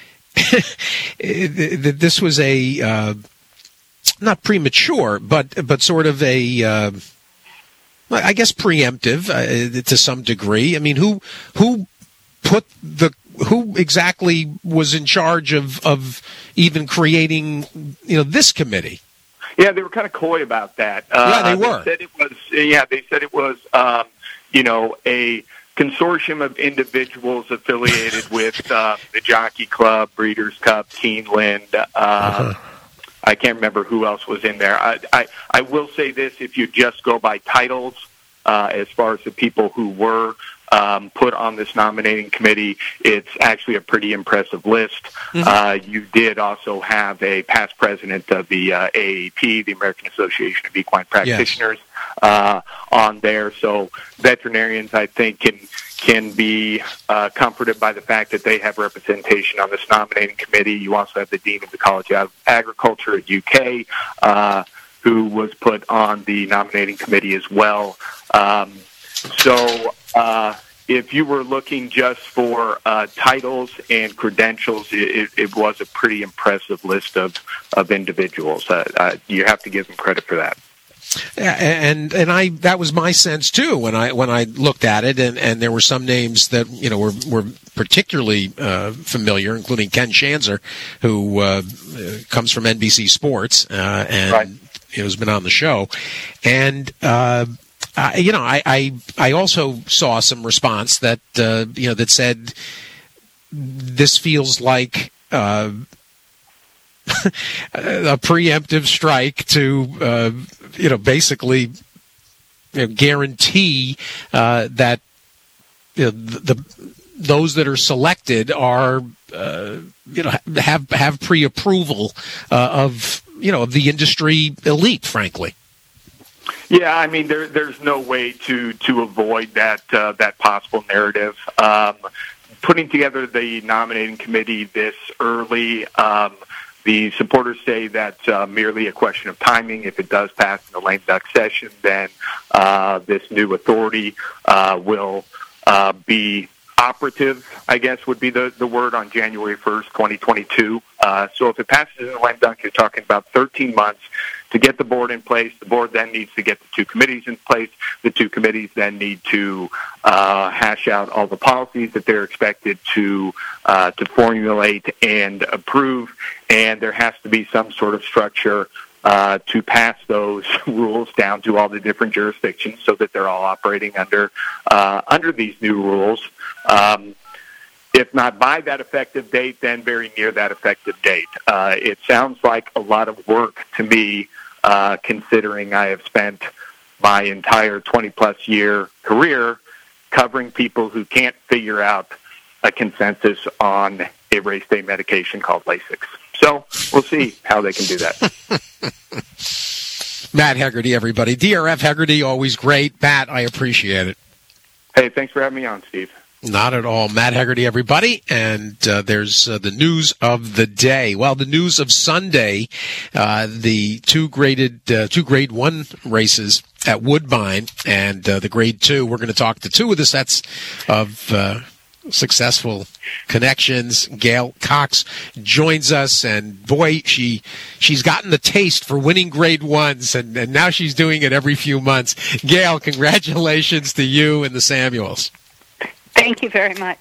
Speaker 2: this was a not premature, but sort of a. I guess preemptive to some degree. I mean, who exactly was in charge of even creating this committee?
Speaker 3: Yeah, they were kind of coy about that.
Speaker 2: They were.
Speaker 3: They said it was a consortium of individuals affiliated with the Jockey Club, Breeders' Cup, Keeneland. I can't remember who else was in there. I will say this, if you just go by titles, as far as the people who were put on this nominating committee, it's actually a pretty impressive list. Mm-hmm. You did also have a past president of the AAP, the American Association of Equine Practitioners, on there. So veterinarians, I think, can be comforted by the fact that they have representation on this nominating committee. You also have the Dean of the College of Agriculture at UK, who was put on the nominating committee as well. If you were looking just for titles and credentials, it was a pretty impressive list of individuals. You have to give them credit for that.
Speaker 2: Yeah, and that was my sense too when I looked at it, and there were some names that were particularly familiar, including Ken Shanzer, who comes from NBC Sports and
Speaker 3: right.
Speaker 2: Has been on the show, and I also saw some response that that said this feels like a preemptive strike to basically guarantee that those that are selected are have pre-approval of the industry elite, frankly.
Speaker 3: Yeah, I mean there's no way to avoid that possible narrative. Putting together the nominating committee this early, the supporters say that's merely a question of timing. If it does pass in the lame duck session, then this new authority will be operative, I guess would be the word, on January 1st, 2022. So if it passes in a lame dunk, you're talking about 13 months to get the board in place. The board then needs to get the two committees in place. The two committees then need to hash out all the policies that they're expected to formulate and approve, and there has to be some sort of structure to pass those rules down to all the different jurisdictions so that they're all operating under these new rules. If not by that effective date, then very near that effective date. It sounds like a lot of work to me, considering I have spent my entire 20-plus year career covering people who can't figure out a consensus on a race day medication called Lasix. So we'll see how they can do that.
Speaker 2: Matt Hegarty, everybody. DRF Hegarty, always great. Matt, I appreciate it.
Speaker 3: Hey, thanks for having me on, Steve.
Speaker 2: Not at all. Matt Hegarty, everybody. And there's the news of the day. Well, the news of Sunday, the two Grade 1 races at Woodbine and the Grade 2. We're going to talk to two of the sets of successful connections. Gail Cox joins us, and boy, she's gotten the taste for winning Grade 1s, and now she's doing it every few months. Gail, congratulations to you and the Samuels.
Speaker 4: Thank you very much.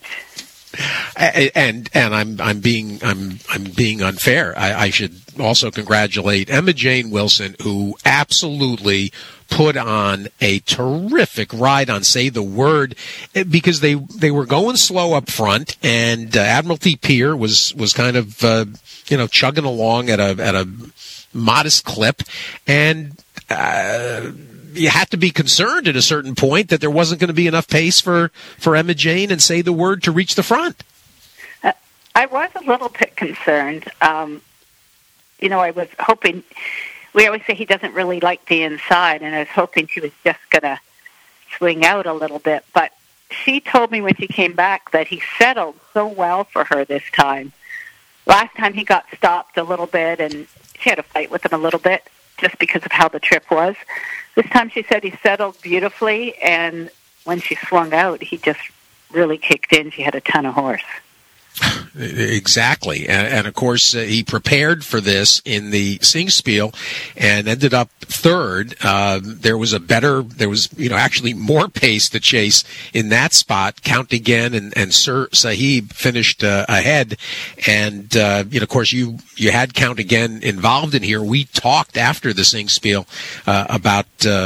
Speaker 2: And I'm being unfair. I should also congratulate Emma Jane Wilson, who absolutely put on a terrific ride on Say the Word, because they were going slow up front, and Admiralty Pier was kind of chugging along at a modest clip, and you had to be concerned at a certain point that there wasn't going to be enough pace for Emma Jane and Say the Word to reach the front.
Speaker 4: I was a little bit concerned. I was hoping, we always say he doesn't really like the inside, and I was hoping she was just going to swing out a little bit. But she told me when she came back that he settled so well for her this time. Last time he got stopped a little bit, and she had a fight with him a little bit just because of how the trip was. This time she said he settled beautifully, and when she swung out, he just really kicked in. She had a ton of horse.
Speaker 2: Exactly. And of course, he prepared for this in the Singspiel and ended up third. There was actually more pace to chase in that spot. Count Again and Sir Sahib finished ahead. And, of course, you had Count Again involved in here. We talked after the Singspiel about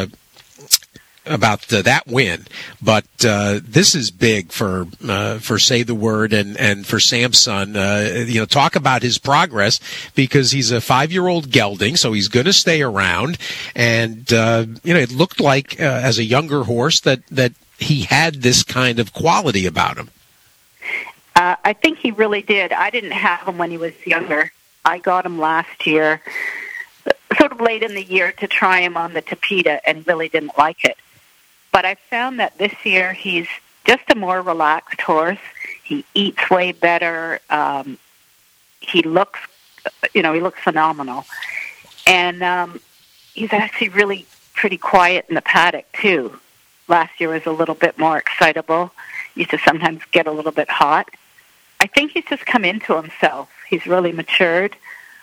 Speaker 2: that win, but this is big for Say the Word and for Samson. Talk about his progress, because he's a 5-year-old gelding, so he's going to stay around. And it looked like as a younger horse that he had this kind of quality about him.
Speaker 4: I think he really did. I didn't have him when he was younger. I got him last year, sort of late in the year, to try him on the Tapeta, and really didn't like it. But I found that this year he's just a more relaxed horse. He eats way better. He looks phenomenal. And he's actually really pretty quiet in the paddock, too. Last year was a little bit more excitable. Used to sometimes get a little bit hot. I think he's just come into himself. He's really matured.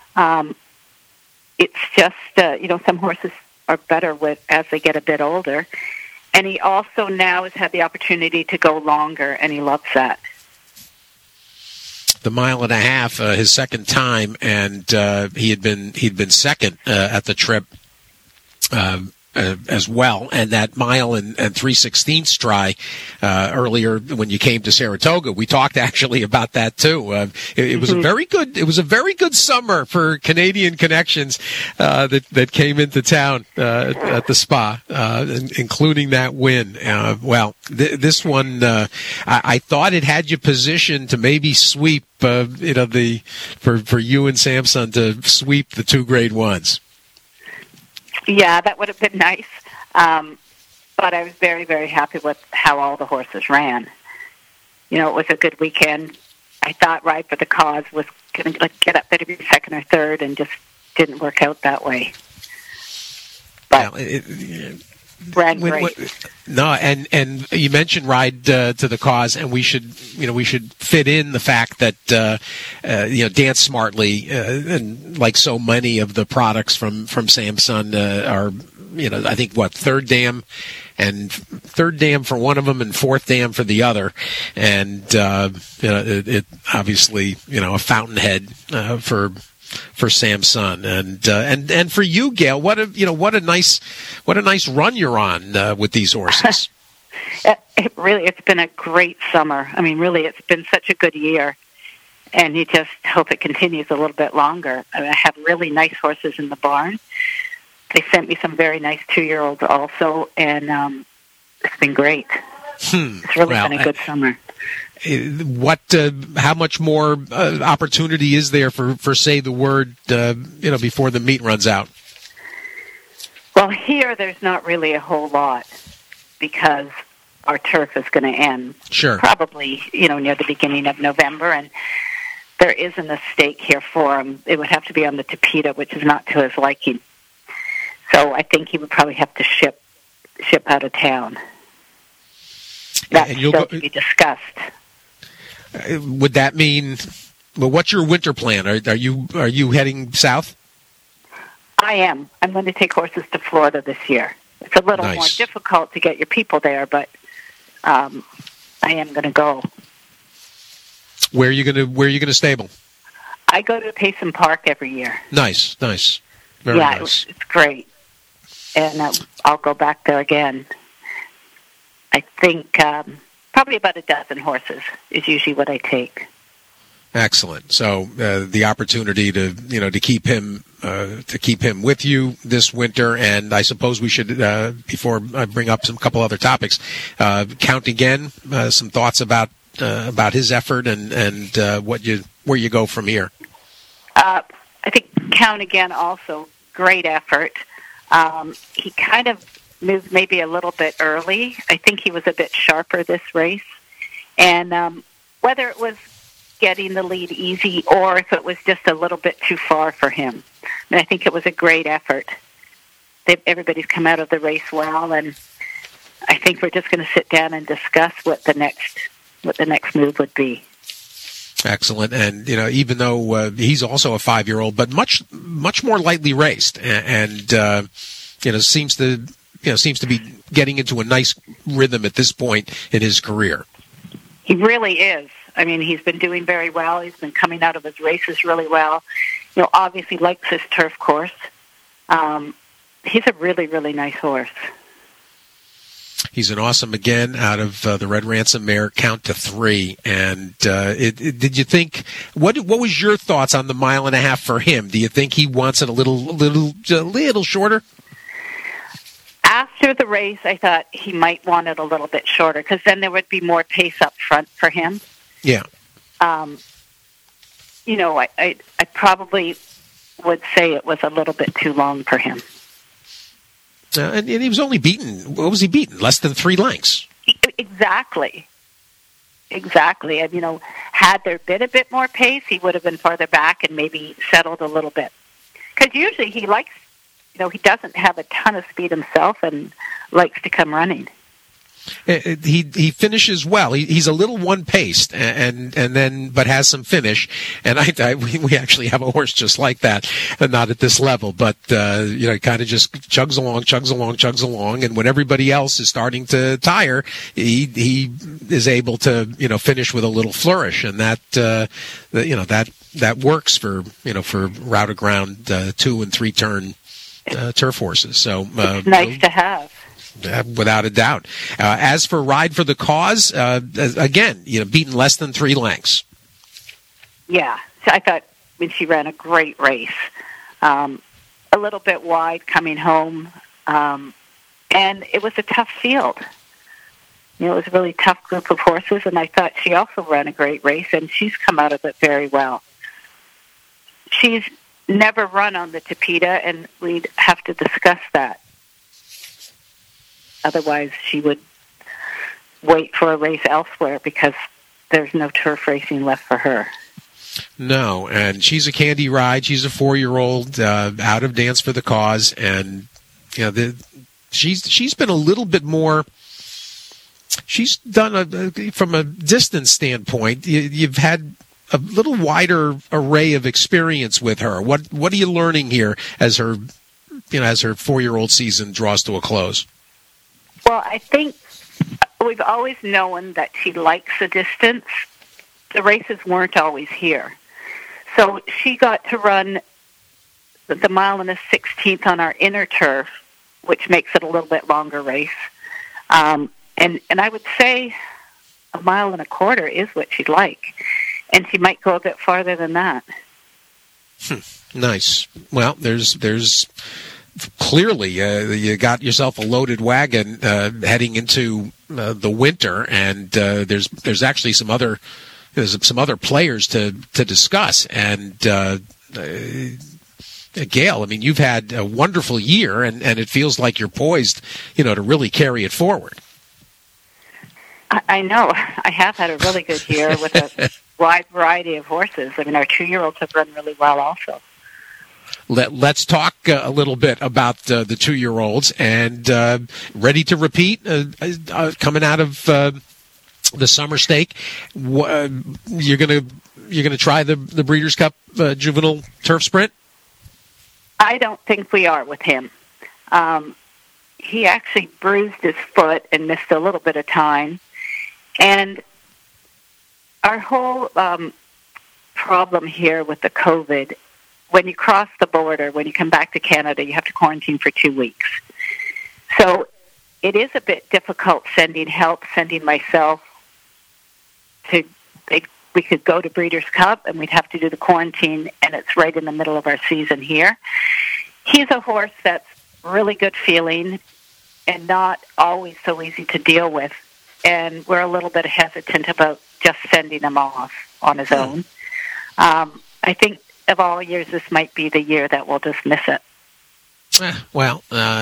Speaker 4: It's just, some horses are better as they get a bit older. And he also now has had the opportunity to go longer, and he loves that.
Speaker 2: The 1.5 miles, his second time, and he'd been second at the trip as well. And that 1 mile and 3/16 try earlier when you came to Saratoga, we talked actually about that too. It was a very good summer for Canadian connections that came into town at the Spa, including that win. This one, I thought it had you positioned to maybe sweep, for you and Samson to sweep the 2 Grade 1s.
Speaker 4: Yeah, that would have been nice. But I was very, very happy with how all the horses ran. It was a good weekend. I thought Ride for the Cause was going to get up there to be second or third, and just didn't work out that way. But ran great.
Speaker 2: No, and you mentioned Ride to the Cause, and we should fit in the fact that Dance Smartly, and like so many of the products from Samsung are, I think third dam for one of them and fourth dam for the other, and it obviously a fountainhead for Samsung, and for you, Gail, what a nice run you're on with these horses.
Speaker 4: It's been a great summer. I mean, really, it's been such a good year, and you just hope it continues a little bit longer. I have really nice horses in the barn. They sent me some very nice 2-year-olds also, and it's been great. It's really been a good summer.
Speaker 2: How much more opportunity is there for say the word, before the meet runs out?
Speaker 4: Well, here there's not really a whole lot because our turf is going to end.
Speaker 2: Sure.
Speaker 4: Probably, near the beginning of November, and there isn't a stake here for him. It would have to be on the Tapeta, which is not to his liking. So I think he would probably have to ship out of town. That's still to be discussed.
Speaker 2: Would that mean? Well, what's your winter plan? Are you heading south?
Speaker 4: I am. I'm going to take horses to Florida this year. It's a little more difficult to get your people there, but I am going to go.
Speaker 2: Where are you going to stable?
Speaker 4: I go to Payson Park every year.
Speaker 2: Nice. Very nice.
Speaker 4: It's great, and I'll go back there again. I think probably about a dozen horses is usually what I take.
Speaker 2: Excellent. So the opportunity to keep him with you this winter, and I suppose we should before I bring up some couple other topics, count again some thoughts about his effort and where you go from here.
Speaker 4: I think Count Again also great effort. He kind of moved maybe a little bit early. I think he was a bit sharper this race. And whether it was getting the lead easy or if it was just a little bit too far for him, I think it was a great effort. Everybody's come out of the race well, and I think we're just going to sit down and discuss what the next move would be.
Speaker 2: Excellent. And, even though he's also a 5-year-old, but much more lightly raced and seems to be getting into a nice rhythm at this point in his career.
Speaker 4: He really is. I mean, he's been doing very well. He's been coming out of his races really well. Obviously likes his turf course. He's a really, really nice horse.
Speaker 2: He's an awesome, again, out of the Red Ransom mare, Count to 3. And did you think, what was your thoughts on the 1.5 miles for him? Do you think he wants it a little shorter?
Speaker 4: After the race, I thought he might want it a little bit shorter because then there would be more pace up front for him.
Speaker 2: Yeah.
Speaker 4: I probably would say it was a little bit too long for him.
Speaker 2: And he was only beaten. What was he beaten? Less than 3 lengths. Exactly.
Speaker 4: And, had there been a bit more pace, he would have been farther back and maybe settled a little bit. Because usually he likes, he doesn't have a ton of speed himself and likes to come running.
Speaker 2: He finishes well. He's a little one-paced, and then but has some finish. And we actually have a horse just like that, not at this level, but kind of just chugs along. And when everybody else is starting to tire, he is able to finish with a little flourish, and that works for route of ground 2 and 3 turn turf horses. So
Speaker 4: it's nice to have.
Speaker 2: Without a doubt. As for Ride for the Cause, again, beaten less than 3 lengths.
Speaker 4: Yeah, so I thought she ran a great race. A little bit wide coming home, and it was a tough field. It was a really tough group of horses, and I thought she also ran a great race, and she's come out of it very well. She's never run on the Tapeta, and we'd have to discuss that. Otherwise, she would wait for a race elsewhere because there's no turf racing left for her.
Speaker 2: No, and she's a Candy Ride. She's a 4-year-old out of Dance for the Cause, and she's been a little bit more. She's done from a distance standpoint. You've had a little wider array of experience with her. What are you learning here as her 4-year-old season draws to a close?
Speaker 4: Well, I think we've always known that she likes the distance. The races weren't always here. So she got to run the mile and a 16th on our inner turf, which makes it a little bit longer race. And I would say a mile and a quarter is what she'd like. And she might go a bit farther than that.
Speaker 2: Nice. Well, there's clearly you got yourself a loaded wagon heading into the winter, and there's actually some other players to discuss. And Gail, I mean, you've had a wonderful year, and it feels like you're poised, to really carry it forward.
Speaker 4: I know. I have had a really good year with a wide variety of horses. I mean, our 2-year-olds have run really well also.
Speaker 2: Let's talk a little bit about the 2-year-olds and ready to repeat coming out of the summer stake. You're gonna try the Breeders' Cup Juvenile Turf Sprint?
Speaker 4: I don't think we are with him. He actually bruised his foot and missed a little bit of time. And our whole problem here with the COVID, when you cross the border, when you come back to Canada, you have to quarantine for 2 weeks. So it is a bit difficult sending myself to, we could go to Breeders' Cup and we'd have to do the quarantine, and it's right in the middle of our season here. He's a horse that's really good feeling and not always so easy to deal with. And we're a little bit hesitant about just sending him off on his own. I think of all years, this might be the year that we'll just miss it.
Speaker 2: Well,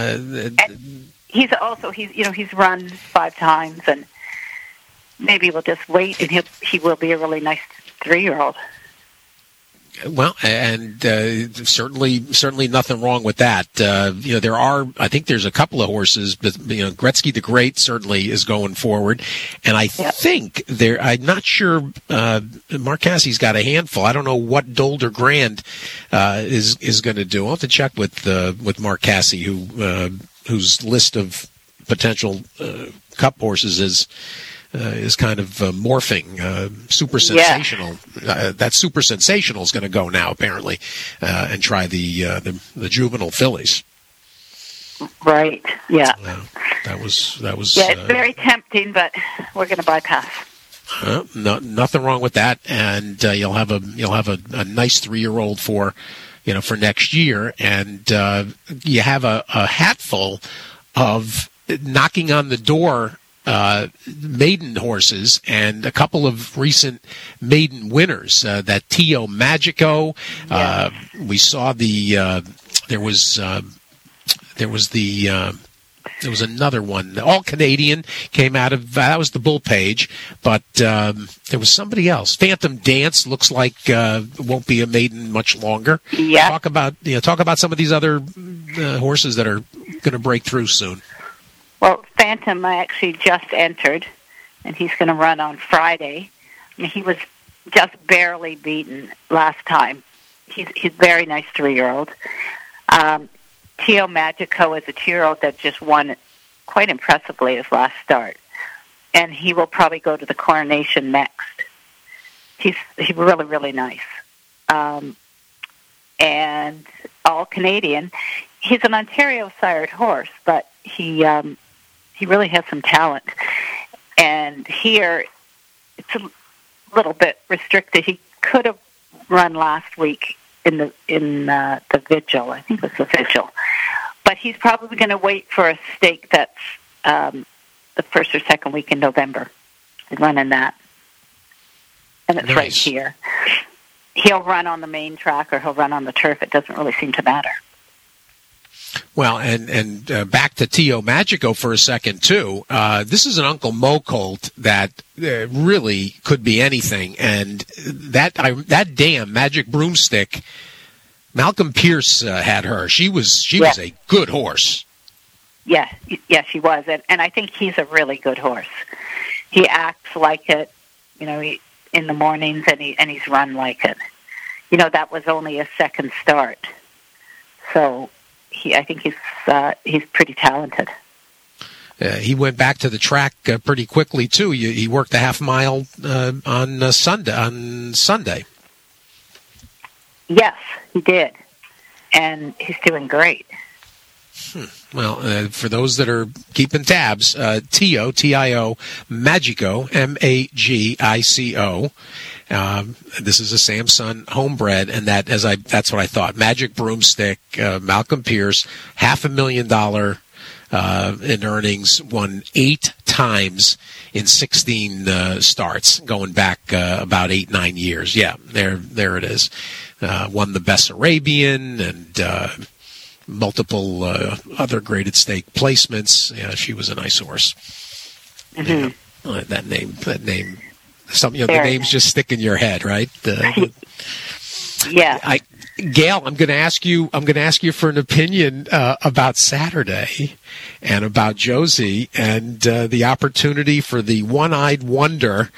Speaker 4: he's run 5 times, and maybe we'll just wait, and he will be a really nice 3-year-old.
Speaker 2: Well, and certainly nothing wrong with that. I think there's a couple of horses, but Gretzky the Great certainly is going forward, and I think I'm not sure. Mark Cassie's got a handful. I don't know what Dolder Grand is going to do. I'll have to check with Mark Cassie, whose list of potential Cup horses is kind of morphing. Super Sensational. That Super Sensational is going to go now, apparently, and try the juvenile fillies.
Speaker 4: Right. Yeah.
Speaker 2: That was.
Speaker 4: Yeah, it's very tempting, but we're going to bypass.
Speaker 2: Nothing wrong with that, and you'll have a nice 3-year-old for next year, and you have a hatful of knocking on the door maiden horses and a couple of recent maiden winners. That Tio Magico, we saw there was another one. All Canadian came out of that was the Bull Page, but there was somebody else. Phantom Dance looks like won't be a maiden much longer.
Speaker 4: Yeah.
Speaker 2: Talk about some of these other horses that are going to break through soon.
Speaker 4: Well, Phantom, I actually just entered, and he's going to run on Friday. I mean, he was just barely beaten last time. He's a very nice 3-year-old. Tio Magico is a 2-year-old that just won quite impressively his last start, and he will probably go to the Coronation next. He's really, really nice. And all Canadian. He's an Ontario sired horse, but he really has some talent. And here, it's a little bit restricted. He could have run last week in the Vigil. I think it was the Vigil. But he's probably going to wait for a stake that's the first or second week in November and run in that. And it's right here. He'll run on the main track or he'll run on the turf. It doesn't really seem to matter.
Speaker 2: Well, and back to Tio Magico for a second, too. This is an Uncle Mo colt that really could be anything. And that dam, Magic Broomstick, Malcolm Pierce had her. She was a good horse.
Speaker 4: Yeah, she was, and I think he's a really good horse. He acts like it, in the mornings, and he's run like it. That was only a second start, so I think he's pretty talented.
Speaker 2: He went back to the track pretty quickly too. He worked a half mile on Sunday.
Speaker 4: Yes, he did, and he's doing great.
Speaker 2: Well, for those that are keeping tabs, Tio, T-I-O, Magico, M-A-G-I-C-O. This is a Samson homebred, and that's what I thought. Magic Broomstick, Malcolm Pierce, $500,000 in earnings, won 8 times in 16 starts, going back about 8-9 years. Yeah, there it is. Won the Bessarabian and multiple other graded stake placements. Yeah, she was a nice horse.
Speaker 4: Mm-hmm.
Speaker 2: Yeah, that name. The names just stick in your head, right?
Speaker 4: Yeah.
Speaker 2: Gail, I'm going to ask you for an opinion about Saturday and about Josie and the opportunity for the one-eyed wonder.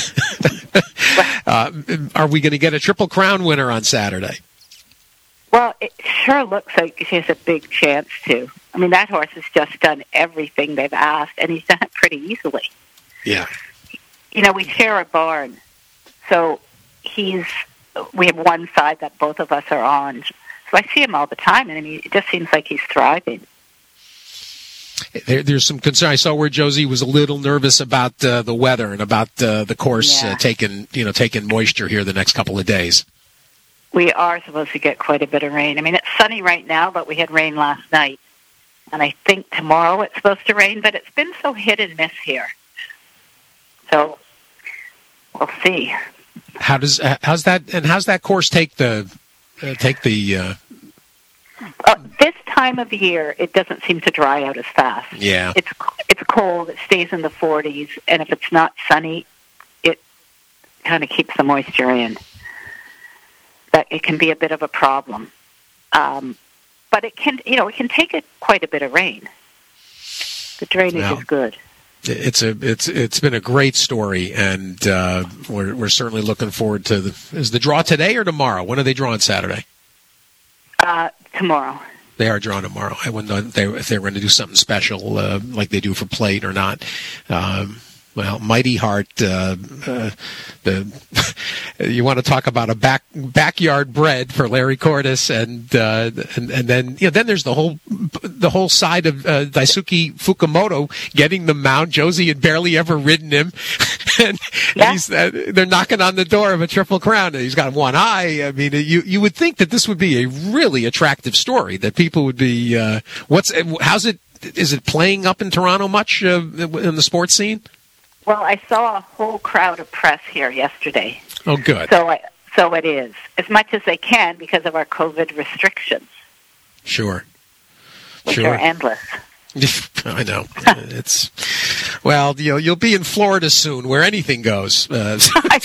Speaker 2: Are we going to get a Triple Crown winner on Saturday?
Speaker 4: Well, it sure looks like she has a big chance to. I mean, that horse has just done everything they've asked, and he's done it pretty easily.
Speaker 2: Yeah.
Speaker 4: We share a barn, so we have one side that both of us are on. So I see him all the time, and it just seems like he's thriving.
Speaker 2: There's some concern. I saw where Josie was a little nervous about the weather and about the course taking moisture here the next couple of days.
Speaker 4: We are supposed to get quite a bit of rain. I mean, it's sunny right now, but we had rain last night. And I think tomorrow it's supposed to rain, but it's been so hit and miss here. So we'll see.
Speaker 2: How's that course take the
Speaker 4: this time of year, it doesn't seem to dry out as fast.
Speaker 2: Yeah.
Speaker 4: It's cold. It stays in the 40s. And if it's not sunny, it kind of keeps the moisture in. That it can be a bit of a problem, but it can take quite a bit of rain. The drainage is good.
Speaker 2: It's been a great story, and we're certainly looking forward to is the draw today or tomorrow? When are they drawing Saturday?
Speaker 4: Tomorrow.
Speaker 2: They are drawing tomorrow. I wouldn't know if they were going to do something special like they do for plate or not. Well, Mighty Heart, you want to talk about a backyard bred for Larry Cordes, and then then there's the whole side of Daisuke Fukumoto getting the mount. Josie had barely ever ridden him, and they're knocking on the door of a Triple Crown, and he's got one eye. I mean, you would think that this would be a really attractive story, that people would be. How's it? Is it playing up in Toronto much in the sports scene?
Speaker 4: Well, I saw a whole crowd of press here yesterday.
Speaker 2: Oh, good.
Speaker 4: So it is, as much as they can because of our COVID restrictions.
Speaker 2: Sure.
Speaker 4: Which are endless.
Speaker 2: I know. You'll be in Florida soon, where anything goes.
Speaker 4: I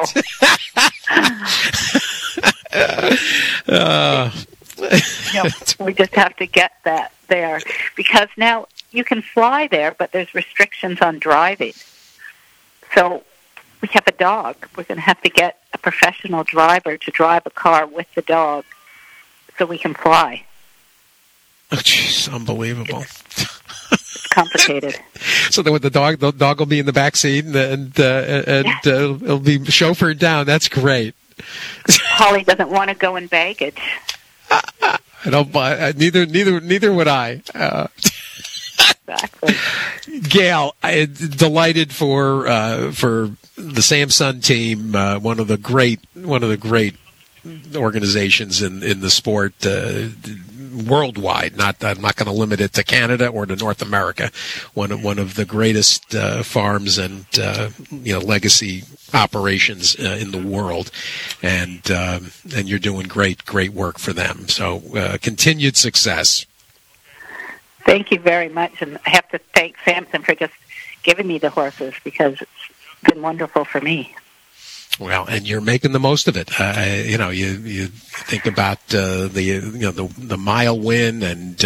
Speaker 4: know. We just have to get that there, because now you can fly there, but there's restrictions on driving. So we have a dog. We're going to have to get a professional driver to drive a car with the dog so we can fly.
Speaker 2: Oh, jeez, unbelievable.
Speaker 4: It's complicated.
Speaker 2: So then with the dog will be in the back seat and it'll be chauffeured down. That's great.
Speaker 4: Holly doesn't want to go in baggage.
Speaker 2: I don't buy. Neither would I.
Speaker 4: Exactly.
Speaker 2: Gail, I delighted for the Samson team, one of the great organizations in the sport worldwide. I'm not going to limit it to Canada or to North America. One of the greatest farms and legacy operations in the world, and you're doing great work for them. So continued success.
Speaker 4: Thank you very much, and I have to thank Samson for just giving me the horses, because it's been wonderful for me.
Speaker 2: Well, and you're making the most of it. You think about the mile win, and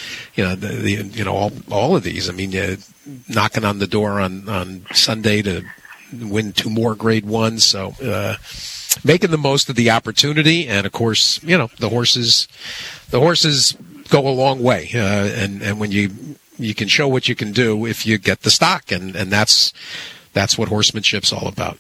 Speaker 2: all of these. I mean, knocking on the door on Sunday to win 2 more Grade 1s. So making the most of the opportunity, and of course, the horses go a long way, and when you can show what you can do if you get the stock, and that's what horsemanship's all about.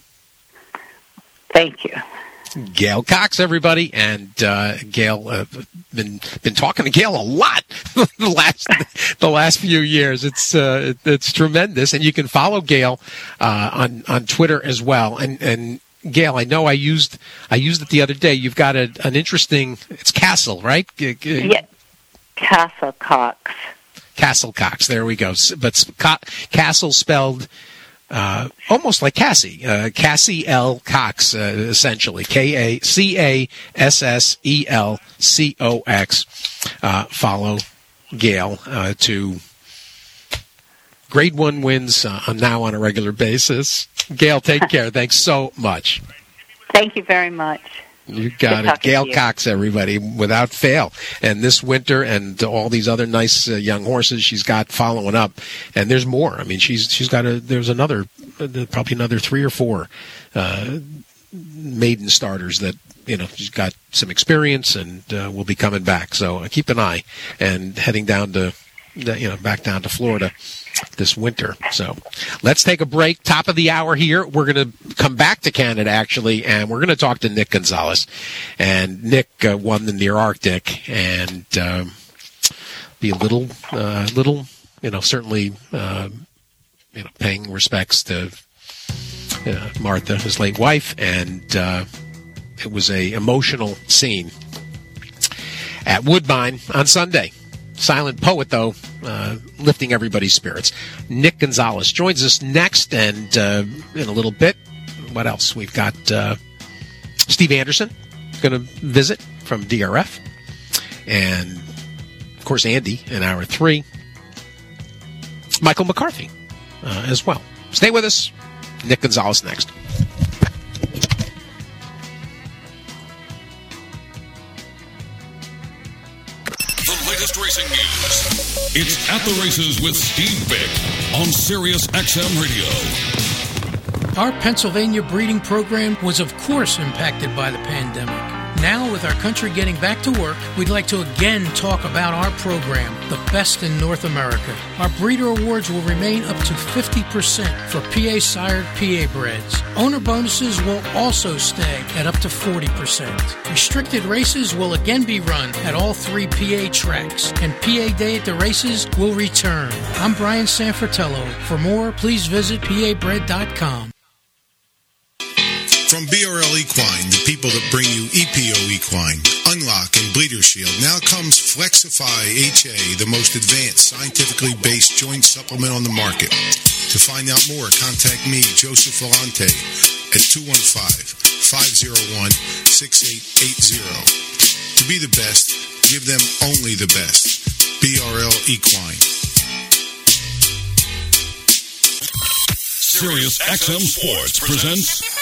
Speaker 4: Thank you.
Speaker 2: Gail Cox, everybody, and Gail, been talking to Gail a lot the last few years. It's tremendous, and you can follow Gail on Twitter as well. And Gail, I know I used it the other day. You've got an interesting. It's Castle, right?
Speaker 4: Yeah, Castle Cox.
Speaker 2: Castle Cox. There we go. But Castle spelled. Almost like Cassie. Cassie L. Cox, essentially. KASSELCOX. Follow Gail to Grade 1 wins now on a regular basis. Gail, take care. Thanks so much.
Speaker 4: Thank you very much.
Speaker 2: You got it. Gail Cox, everybody, without fail. And this winter and all these other nice young horses she's got following up. And there's more. I mean, she's got there's probably another 3 or 4 maiden starters that, she's got some experience and will be coming back. So keep an eye, and heading down to, back down to Florida this winter. So let's take a break. Top of the hour here. We're going to come back to Canada, actually, and we're going to talk to Nick Gonzalez. And Nick won the Near Arctic, and be a little, certainly, paying respects to Martha, his late wife, and it was a emotional scene at Woodbine on Sunday. Silent poet, though, lifting everybody's spirits. Nick Gonzalez joins us next, and in a little bit, what else? We've got Steve Anderson going to visit from DRF, and, of course, Andy in Hour 3. Michael McCarthy as well. Stay with us. Nick Gonzalez next.
Speaker 1: Latest racing news. It's At the Races with Steve Bick on Sirius XM Radio.
Speaker 5: Our Pennsylvania breeding program was, of course, impacted by the pandemic. Now, with our country getting back to work, we'd like to again talk about our program, the best in North America. Our breeder awards will remain up to 50% for PA-sired PA breds. Owner bonuses will also stay at up to 40%. Restricted races will again be run at all 3 PA tracks, and PA Day at the races will return. I'm Brian Sanfratello. For more, please visit pabred.com.
Speaker 6: From BRL Equine, the people that bring you EPO Equine, Unlock, and Bleeder Shield, now comes Flexify HA, the most advanced, scientifically based joint supplement on the market. To find out more, contact me, Joseph Vellante, at 215-501-6880. To be the best, give them only the best. BRL Equine.
Speaker 1: Sirius XM Sports presents